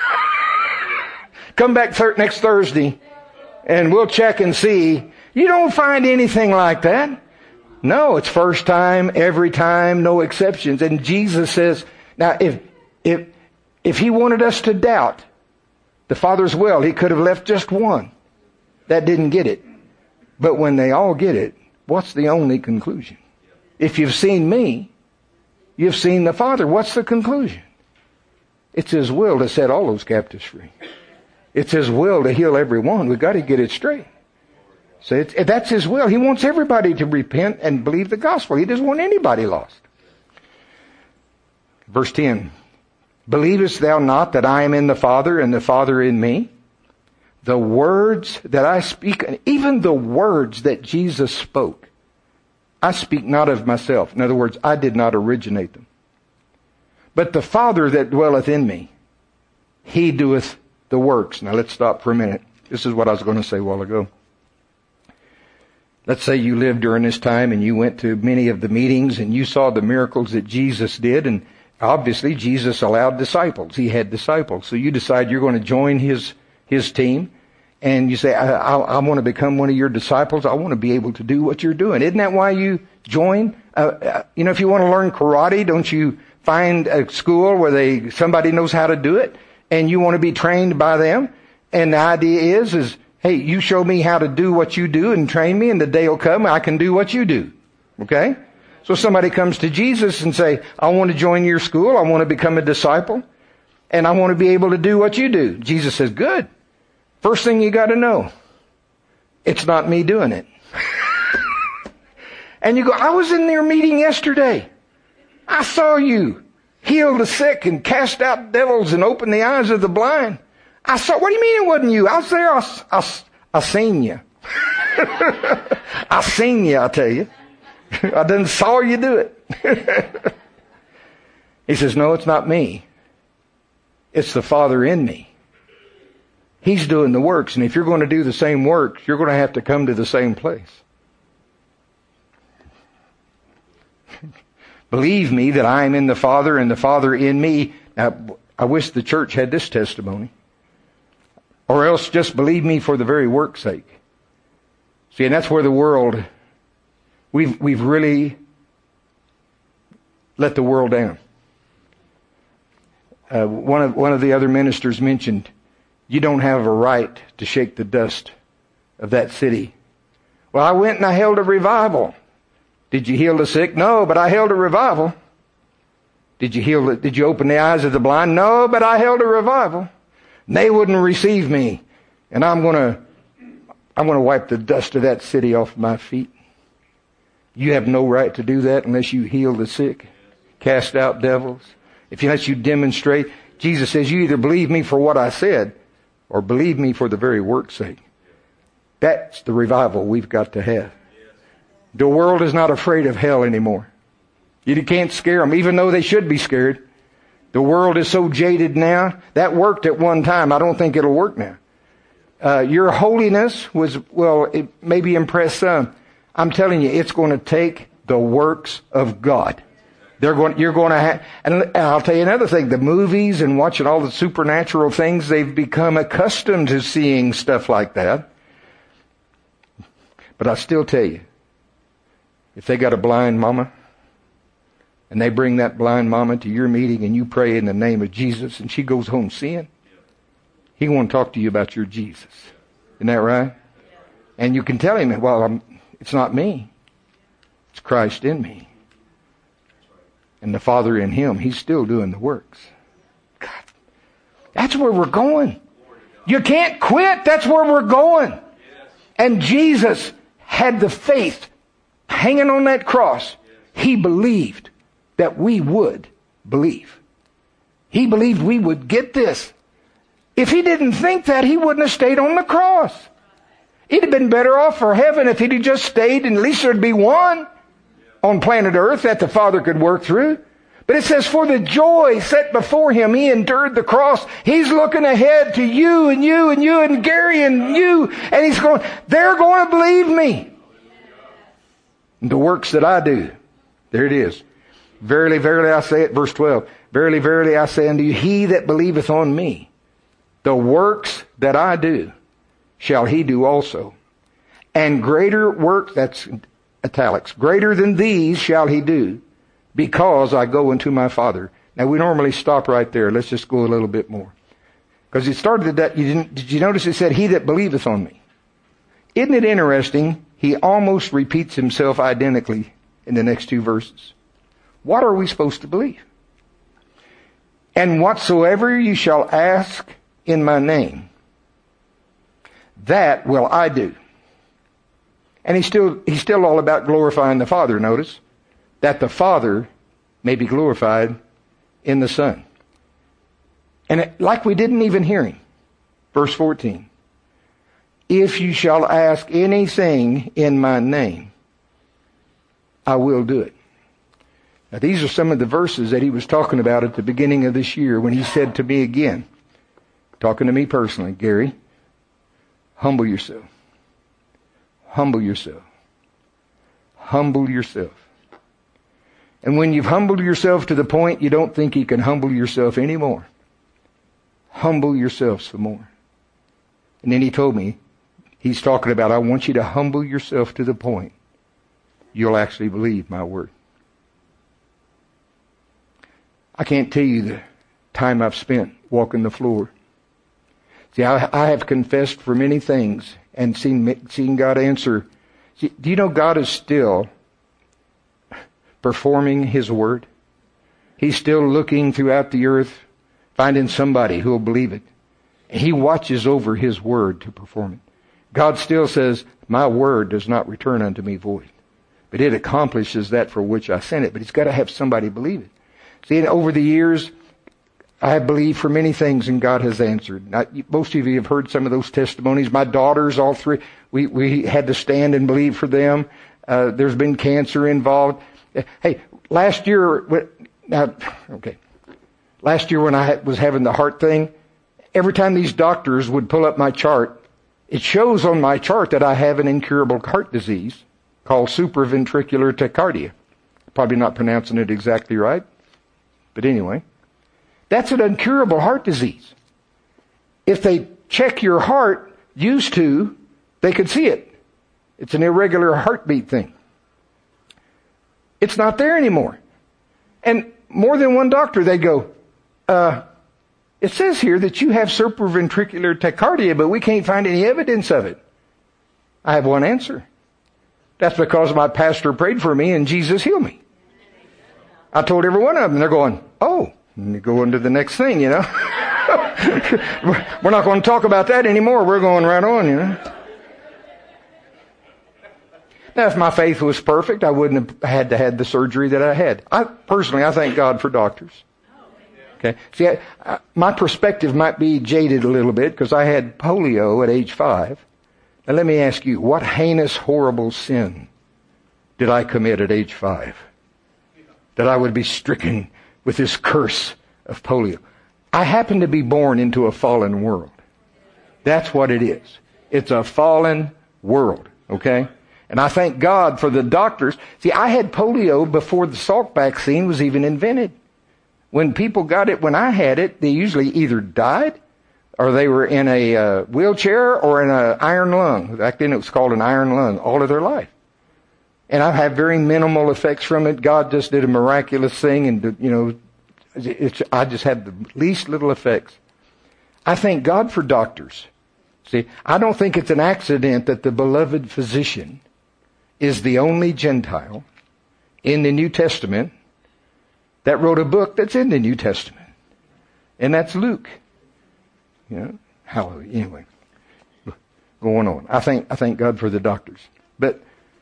Come back th- next Thursday, and we'll check and see. You don't find anything like that. No, it's first time, every time, no exceptions. And Jesus says, now if, if, if He wanted us to doubt the Father's will, He could have left just one that didn't get it. But when they all get it, what's the only conclusion? If you've seen me, you've seen the Father. What's the conclusion? It's His will to set all those captives free. It's His will to heal everyone. We've got to get it straight. So it's, that's His will. He wants everybody to repent and believe the gospel. He doesn't want anybody lost. Verse ten. Believest thou not that I am in the Father and the Father in me? The words that I speak, even the words that Jesus spoke, I speak not of myself. In other words, I did not originate them. But the Father that dwelleth in me, He doeth the works. Now let's stop for a minute. This is what I was going to say a while ago. Let's say you lived during this time and you went to many of the meetings and you saw the miracles that Jesus did, and obviously Jesus allowed disciples. He had disciples. So you decide you're going to join his his team, and you say, I, I, I want to become one of your disciples. I want to be able to do what you're doing. Isn't that why you join? Uh, uh, you know, if you want to learn karate, don't you find a school where they somebody knows how to do it, and you want to be trained by them? And the idea is, is hey, you show me how to do what you do and train me, and the day will come I can do what you do. Okay? So somebody comes to Jesus and say, I want to join your school. I want to become a disciple, and I want to be able to do what you do. Jesus says, good. First thing you got to know, it's not me doing it. And you go, I was in their meeting yesterday. I saw you heal the sick and cast out devils and open the eyes of the blind. I saw, what do you mean it wasn't you? I was there. I, I, I seen you. I seen you, I tell you. I done saw you do it. He says, no, it's not me. It's the Father in me. He's doing the works. And if you're going to do the same works, you're going to have to come to the same place. Believe me that I am in the Father and the Father in me. Now, I wish the church had this testimony. Or else just believe me for the very work's sake. See, and that's where the world, we've, we've really let the world down. Uh, one of, one of the other ministers mentioned, you don't have a right to shake the dust of that city. Well, I went and I held a revival. Did you heal the sick? No, but I held a revival. Did you heal the, did you open the eyes of the blind? No, but I held a revival. And they wouldn't receive me. And I'm going to, I'm going to wipe the dust of that city off my feet. You have no right to do that unless you heal the sick, cast out devils. If you, unless you demonstrate, Jesus says, you either believe me for what I said or believe me for the very work's sake. That's the revival we've got to have. The world is not afraid of hell anymore. You can't scare them, even though they should be scared. The world is so jaded now. That worked at one time. I don't think it'll work now. Uh, your holiness was, well, it maybe impressed some. I'm telling you, it's going to take the works of God. They're going, you're going to have, and I'll tell you another thing, the movies and watching all the supernatural things, they've become accustomed to seeing stuff like that. But I still tell you, if they got a blind mama, and they bring that blind mama to your meeting and you pray in the name of Jesus and she goes home seeing, he won't talk to you about your Jesus. Isn't that right? And you can tell him, well, I'm, it's not me. It's Christ in me. And the Father in him, he's still doing the works. God, that's where we're going. You can't quit. That's where we're going. And Jesus had the faith hanging on that cross. He believed that we would believe. He believed we would get this. If he didn't think that, he wouldn't have stayed on the cross. He'd have been better off for heaven if he'd have just stayed, and at least there'd be one on planet Earth that the Father could work through. But it says, for the joy set before him, he endured the cross. He's looking ahead to you and you and you and Gary and you. And he's going, they're going to believe me. The works that I do. There it is. Verily, verily, I say it, verse twelve. Verily, verily, I say unto you, he that believeth on me, the works that I do, shall he do also. And greater work, that's italics, greater than these shall he do, because I go unto my Father. Now we normally stop right there. Let's just go a little bit more. Because it started at that, you didn't, did you notice it said, he that believeth on me? Isn't it interesting? He almost repeats himself identically in the next two verses. What are we supposed to believe? And whatsoever you shall ask in my name, that will I do. And he's still, he's still all about glorifying the Father, notice. That the Father may be glorified in the Son. And it, like we didn't even hear him. Verse fourteen. If you shall ask anything in my name, I will do it. Now these are some of the verses that he was talking about at the beginning of this year when he said to me again, talking to me personally, Gary, humble yourself. Humble yourself. Humble yourself. And when you've humbled yourself to the point you don't think you can humble yourself anymore, humble yourself some more. And then he told me, he's talking about, I want you to humble yourself to the point you'll actually believe my word. I can't tell you the time I've spent walking the floor. See, I, I have confessed for many things and seen, seen God answer. See, do you know God is still performing his word? He's still looking throughout the earth, finding somebody who will believe it. He watches over his word to perform it. God still says, my word does not return unto me void, but it accomplishes that for which I sent it. But it's got to have somebody believe it. See, and over the years, I have believed for many things and God has answered. Now, most of you have heard some of those testimonies. My daughters, all three, we, we had to stand and believe for them. Uh, there's been cancer involved. Hey, last year, now, okay, last year when I was having the heart thing, every time these doctors would pull up my chart, it shows on my chart that I have an incurable heart disease called supraventricular tachycardia. Probably not pronouncing it exactly right, but anyway, that's an incurable heart disease. If they check your heart, used to, they could see it. It's an irregular heartbeat thing. It's not there anymore. And more than one doctor, they go, uh, it says here that you have supraventricular tachycardia, but we can't find any evidence of it. I have one answer. That's because my pastor prayed for me and Jesus healed me. I told every one of them, they're going, oh, and you go into the next thing, you know. We're not going to talk about that anymore. We're going right on, you know. Now, if my faith was perfect, I wouldn't have had to have the surgery that I had. I personally, I thank God for doctors. Okay. See, I, I, my perspective might be jaded a little bit because I had polio at age five. Now, let me ask you, what heinous, horrible sin did I commit at age five. That I would be stricken with this curse of polio. I happen to be born into a fallen world. That's what it is. It's a fallen world, okay? And I thank God for the doctors. See, I had polio before the Salk vaccine was even invented. When people got it, when I had it, they usually either died or they were in a uh, wheelchair or in an iron lung. Back then it was called an iron lung all of their life. And I've had very minimal effects from it. God just did a miraculous thing, and, you know, it's, I just had the least little effects. I thank God for doctors. See, I don't think it's an accident that the beloved physician is the only Gentile in the New Testament that wrote a book that's in the New Testament. And that's Luke. You know, hallelujah. Anyway, going on. I thank, I thank God for the doctors. But,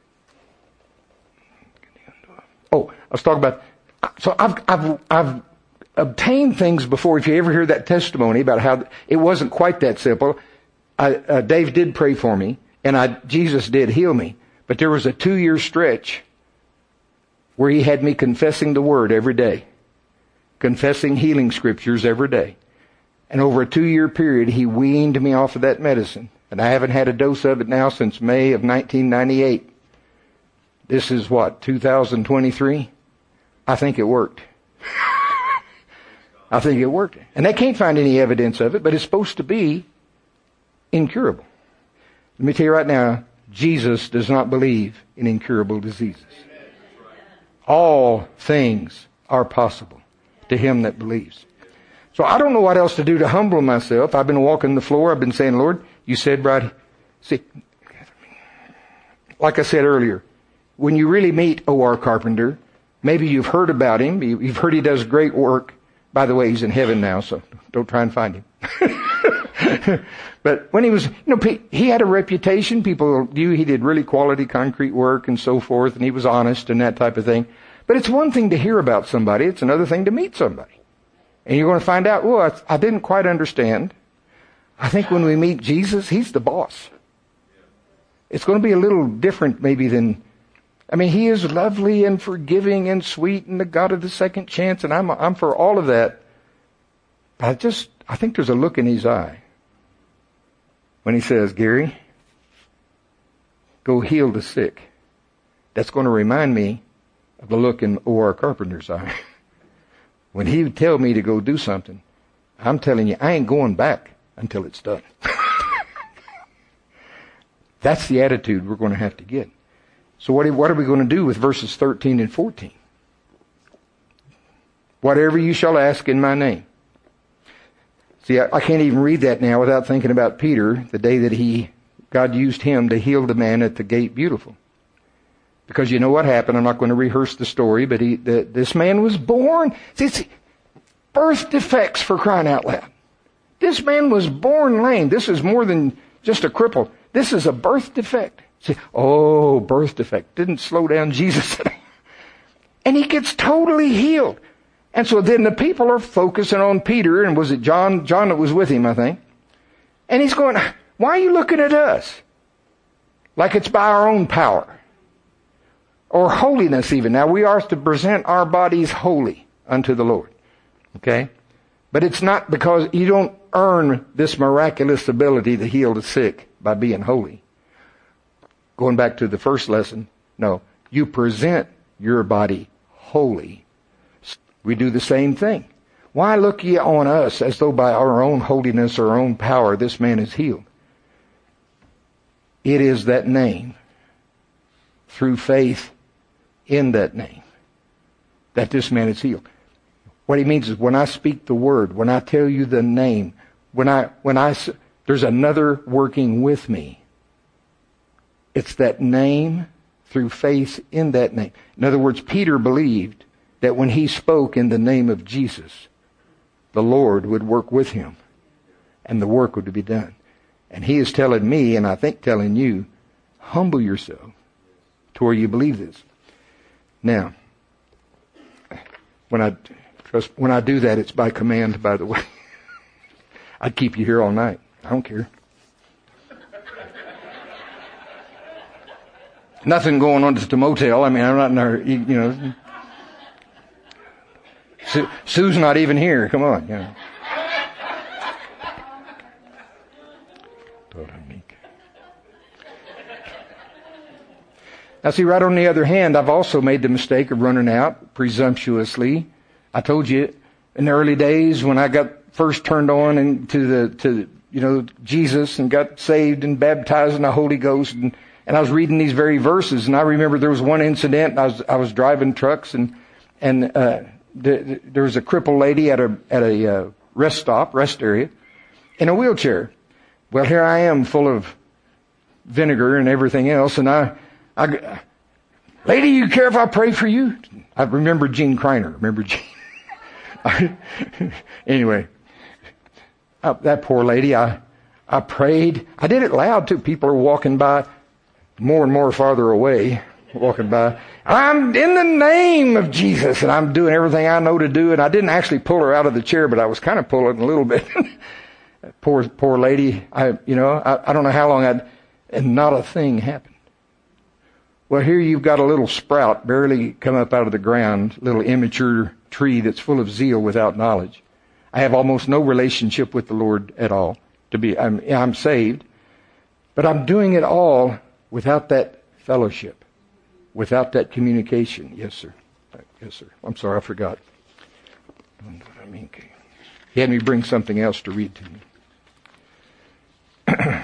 oh, I was talking about, so I've, I've, I've obtained things before. If you ever hear that testimony about how it wasn't quite that simple, I, uh, Dave did pray for me, and I, Jesus did heal me. But there was a two-year stretch where he had me confessing the word every day, confessing healing scriptures every day. And over a two-year period, he weaned me off of that medicine. And I haven't had a dose of it now since May of nineteen ninety-eight. This is what, two thousand twenty-three? I think it worked. I think it worked. And they can't find any evidence of it, but it's supposed to be incurable. Let me tell you right now, Jesus does not believe in incurable diseases. All things are possible to him that believes. So I don't know what else to do to humble myself. I've been walking the floor. I've been saying, Lord, you said right. See, like I said earlier, when you really meet O R Carpenter, maybe you've heard about him. You've heard he does great work. By the way, he's in heaven now, so don't try and find him. But when he was, you know, he had a reputation. People knew he did really quality concrete work and so forth, and he was honest and that type of thing. But it's one thing to hear about somebody. It's another thing to meet somebody. And you're going to find out, well, I didn't quite understand. I think when we meet Jesus, he's the boss. It's going to be a little different maybe than, I mean, he is lovely and forgiving and sweet and the God of the second chance, and I'm, I'm for all of that. But I just, I think there's a look in his eye when he says, Gary, go heal the sick. That's going to remind me of the look in O R Carpenter's eye. When he would tell me to go do something, I'm telling you, I ain't going back until it's done. That's the attitude we're going to have to get. So what, what are we going to do with verses thirteen and fourteen? Whatever you shall ask in my name. See, I, I can't even read that now without thinking about Peter, the day that he, God used him to heal the man at the gate beautiful. Because you know what happened. I'm not going to rehearse the story, but he, the, this man was born. See, it's birth defects, for crying out loud. This man was born lame. This is more than just a cripple. This is a birth defect. See, oh, birth defect. Didn't slow down Jesus. And he gets totally healed. And so then the people are focusing on Peter, and was it John? John that was with him, I think. And he's going, why are you looking at us? Like it's by our own power. Or holiness even. Now we are to present our bodies holy unto the Lord. Okay? But it's not because you don't earn this miraculous ability to heal the sick by being holy. Going back to the first lesson, no. You present your body holy. We do the same thing. Why look ye on us as though by our own holiness or our own power this man is healed? It is that name, through faith in that name, that this man is healed. What he means is when I speak the word, when I tell you the name, when I, when I, there's another working with me. It's that name through faith in that name. In other words, Peter believed that when he spoke in the name of Jesus, the Lord would work with him and the work would be done. And he is telling me, and I think telling you, humble yourself to where you believe this. Now, when I trust, when I do that, it's by command, by the way. I'd keep you here all night. I don't care. Nothing going on at the motel. I mean, I'm not in our, you know. Sue, Sue's not even here. Come on. You know. Now see, right on the other hand, I've also made the mistake of running out presumptuously. I told you in the early days when I got first turned on into the, to, you know, Jesus and got saved and baptized in the Holy Ghost, and, and I was reading these very verses, and I remember there was one incident. I was, I was driving trucks, and, and, uh, the, the, there was a crippled lady at a, at a, uh, rest stop, rest area, in a wheelchair. Well, here I am full of vinegar and everything else, and I, I, lady, you care if I pray for you? I remember Gene Kreiner. Remember Gene? Anyway, uh, that poor lady, I, I prayed. I did it loud too. People are walking by, more and more farther away, walking by. I'm in the name of Jesus, and I'm doing everything I know to do. And I didn't actually pull her out of the chair, but I was kind of pulling a little bit. poor, poor lady. I, you know, I, I don't know how long I'd, and not a thing happened. Well, here you've got a little sprout barely come up out of the ground, little immature tree that's full of zeal without knowledge. I have almost no relationship with the Lord at all. To be, I'm, I'm saved, but I'm doing it all without that fellowship, without that communication. Yes, sir. Yes, sir. I'm sorry, I forgot. I mean, he had me bring something else to read to me.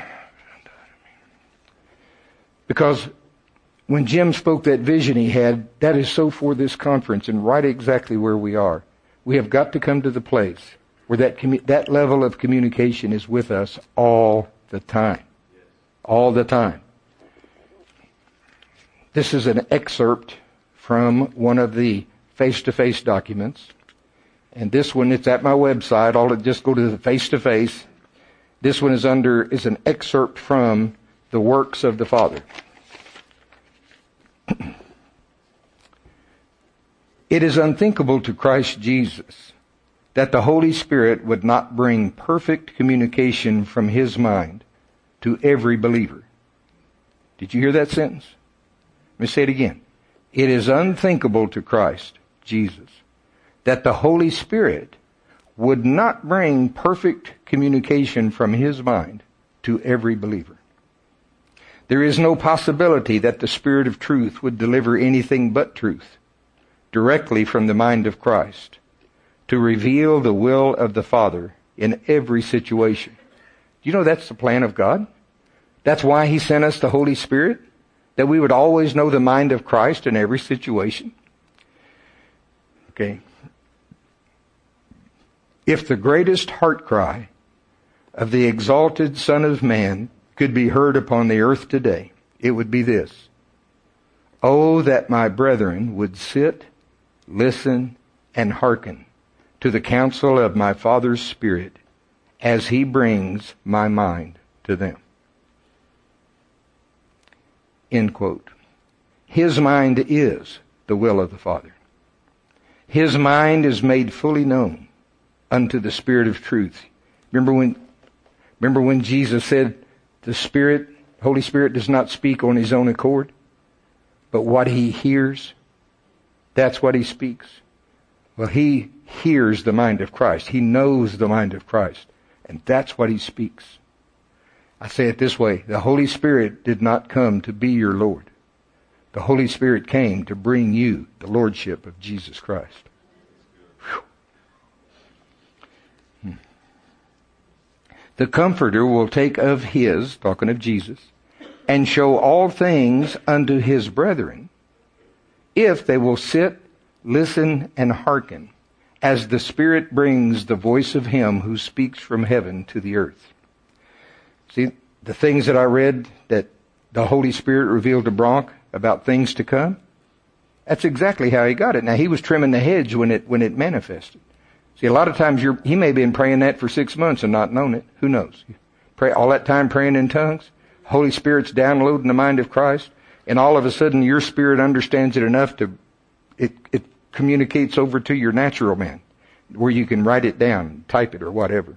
Because when Jim spoke that vision he had, that is so for this conference and right exactly where we are. We have got to come to the place where that commu- that level of communication is with us all the time. All the time. This is an excerpt from one of the face-to-face documents. And this one, it's at my website. I'll just go to the face-to-face. This one is under, is an excerpt from the works of the Father. It is unthinkable to Christ Jesus that the Holy Spirit would not bring perfect communication from His mind to every believer. Did you hear that sentence? Let me say it again. It is unthinkable to Christ Jesus that the Holy Spirit would not bring perfect communication from His mind to every believer. There is no possibility that the Spirit of truth would deliver anything but truth directly from the mind of Christ to reveal the will of the Father in every situation. You know that's the plan of God? That's why He sent us the Holy Spirit, that we would always know the mind of Christ in every situation. Okay. If the greatest heart cry of the exalted Son of Man could be heard upon the earth today, it would be this: oh, that my brethren would sit, listen, and hearken to the counsel of my Father's Spirit as He brings my mind to them. End quote. His mind is the will of the Father. His mind is made fully known unto the Spirit of truth. Remember when, remember when Jesus said, the Spirit, Holy Spirit does not speak on His own accord, but what He hears, that's what He speaks. Well, He hears the mind of Christ. He knows the mind of Christ. And that's what He speaks. I say it this way: the Holy Spirit did not come to be your Lord. The Holy Spirit came to bring you the Lordship of Jesus Christ. Hmm. The Comforter will take of His, talking of Jesus, and show all things unto His brethren, if they will sit, listen, and hearken, as the Spirit brings the voice of Him who speaks from heaven to the earth. See, the things that I read that the Holy Spirit revealed to Bronk about things to come, that's exactly how he got it. Now, he was trimming the hedge when it when it manifested. See, a lot of times you're, he may have been praying that for six months and not known it. Who knows? Pray all that time praying in tongues. Holy Spirit's downloading the mind of Christ, and all of a sudden your spirit understands it enough to, it, it communicates over to your natural man, where you can write it down, type it, or whatever.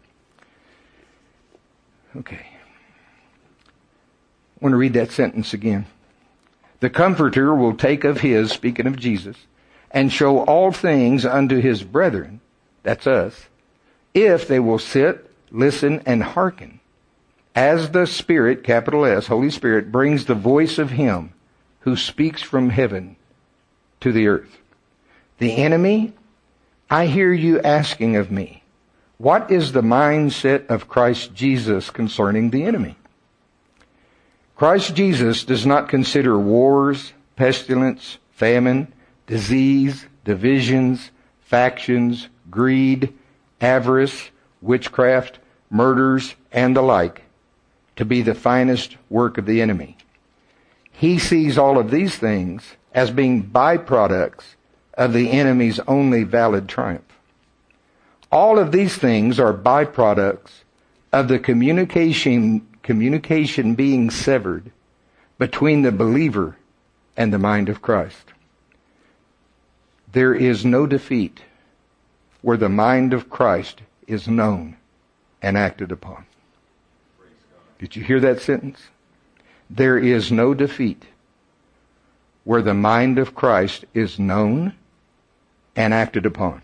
Okay. I want to read that sentence again. The Comforter will take of his, speaking of Jesus, and show all things unto his brethren, that's us, if they will sit, listen, and hearken. As the Spirit, capital S, Holy Spirit, brings the voice of him who speaks from heaven to the earth. The enemy, I hear you asking of me, what is the mindset of Christ Jesus concerning the enemy? Christ Jesus does not consider wars, pestilence, famine, disease, divisions, factions, greed, avarice, witchcraft, murders, and the like to be the finest work of the enemy. He sees all of these things as being byproducts of the enemy's only valid triumph. All of these things are byproducts of the communication, communication being severed between the believer and the mind of Christ. There is no defeat where the mind of Christ is known and acted upon. Did you hear that sentence? There is no defeat where the mind of Christ is known and acted upon.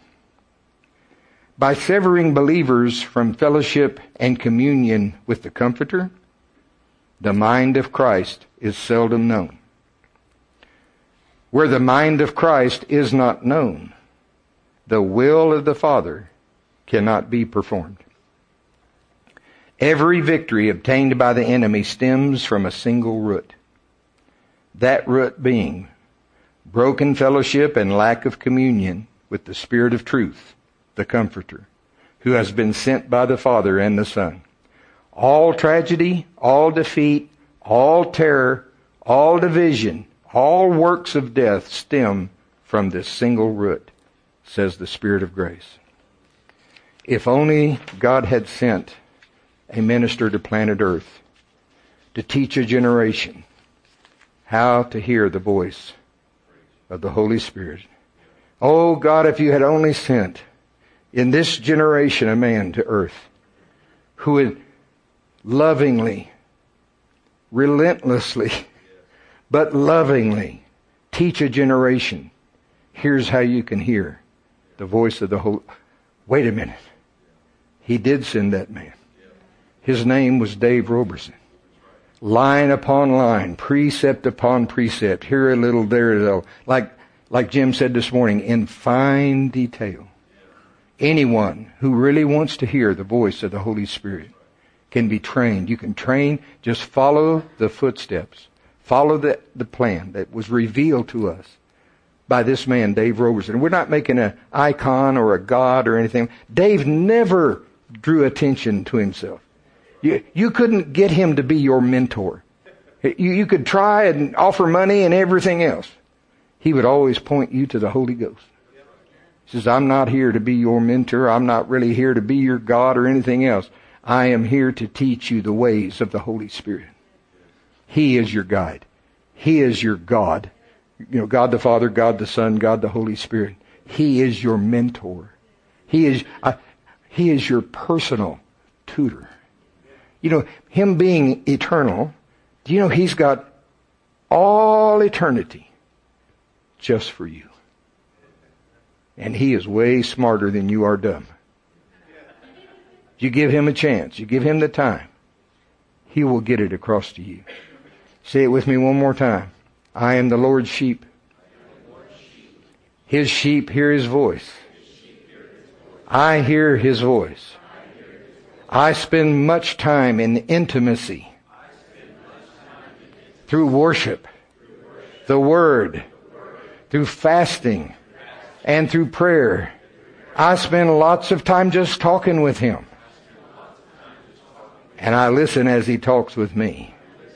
By severing believers from fellowship and communion with the Comforter, the mind of Christ is seldom known. Where the mind of Christ is not known, the will of the Father cannot be performed. Every victory obtained by the enemy stems from a single root. That root being broken fellowship and lack of communion with the Spirit of truth, the Comforter, who has been sent by the Father and the Son. All tragedy, all defeat, all terror, all division, all works of death stem from this single root, says the Spirit of grace. If only God had sent a minister to planet Earth to teach a generation how to hear the voice of the Holy Spirit. Oh God, if you had only sent in this generation a man to earth who would lovingly, relentlessly, but lovingly teach a generation, here's how you can hear the voice of the Holy. Wait a minute. He did send that man. His name was Dave Roberson. Line upon line, precept upon precept, here a little, there a little, like, like Jim said this morning, in fine detail. Anyone who really wants to hear the voice of the Holy Spirit can be trained. You can train, just follow the footsteps. Follow the, the plan that was revealed to us by this man, Dave Roberson. We're not making an icon or a god or anything. Dave never drew attention to himself. You, you couldn't get him to be your mentor. You, you could try and offer money and everything else. He would always point you to the Holy Ghost. He says, I'm not here to be your mentor. I'm not really here to be your God or anything else. I am here to teach you the ways of the Holy Spirit. He is your guide. He is your God. You know, God the Father, God the Son, God the Holy Spirit. He is your mentor. He is, uh, he is your personal tutor. You know, him being eternal, do you know he's got all eternity just for you? And he is way smarter than you are dumb. You give him a chance. You give him the time. He will get it across to you. Say it with me one more time. I am the Lord's sheep. His sheep hear his voice. I hear his voice. I spend much time in intimacy through worship, the Word, through fasting, and through prayer. I spend lots of time just talking with him. And I listen as he talks with me.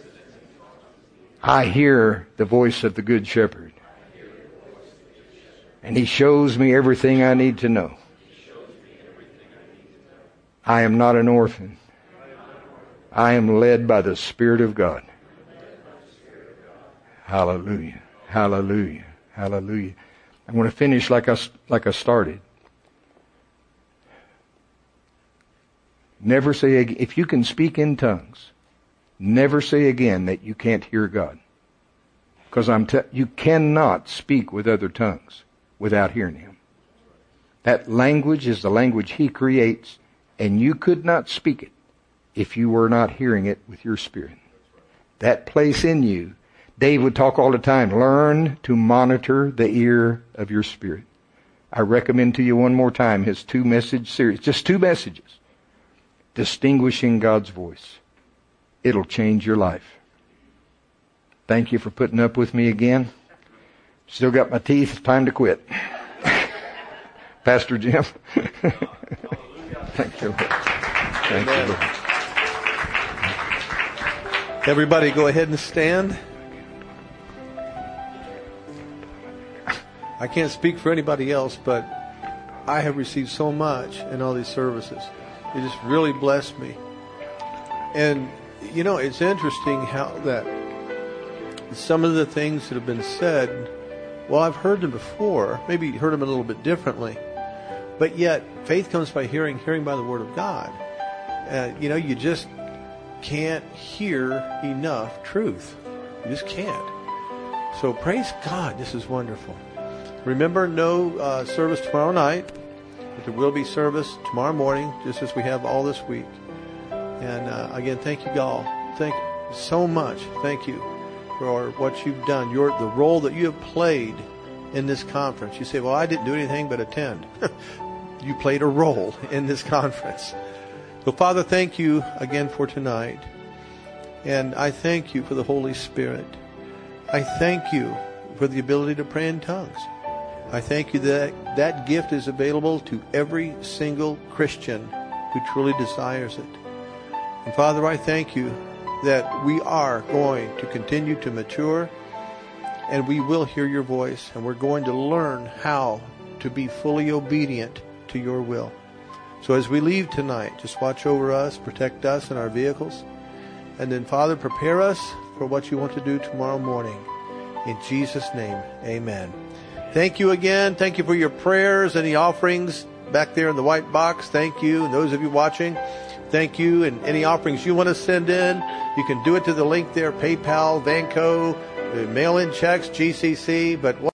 I hear the voice of the Good Shepherd. And he shows me everything I need to know. I am not an orphan. I am led by the Spirit of God. Hallelujah. Hallelujah. Hallelujah. I'm going to finish like I, like I started. Never say again, if you can speak in tongues, never say again that you can't hear God. Because I'm te- you cannot speak with other tongues without hearing Him. That language is the language He creates, and you could not speak it if you were not hearing it with your spirit. That place in you, Dave would talk all the time, learn to monitor the ear of your spirit. I recommend to you one more time his two message series, just two messages, Distinguishing God's Voice. It'll change your life. Thank you for putting up with me again. Still got my teeth. Time to quit. Pastor Jim. Thank you, Lord. Thank you, Lord. Everybody go ahead and stand. I can't speak for anybody else, but I have received so much in all these services. It just really blessed me. And, you know, it's interesting how that some of the things that have been said, well, I've heard them before, maybe heard them a little bit differently, but yet faith comes by hearing, hearing by the Word of God. Uh, you know, you just can't hear enough truth. You just can't. So praise God, this is wonderful. Remember, no uh, service tomorrow night, but there will be service tomorrow morning, just as we have all this week. And uh, again, thank you all. Thank you so much. Thank you for what you've done, your the role that you have played in this conference. You say, well, I didn't do anything but attend. You played a role in this conference. So, Father, thank you again for tonight. And I thank you for the Holy Spirit. I thank you for the ability to pray in tongues. I thank you that that gift is available to every single Christian who truly desires it. And Father, I thank you that we are going to continue to mature, and we will hear your voice, and we're going to learn how to be fully obedient to your will. So as we leave tonight, just watch over us, protect us in our vehicles, and then, Father, prepare us for what you want to do tomorrow morning. In Jesus' name, amen. Thank you again. Thank you for your prayers and the offerings back there in the white box. Thank you. And those of you watching, thank you. And any offerings you want to send in, you can do it to the link there, PayPal, Vanco, mail-in checks, G C C. But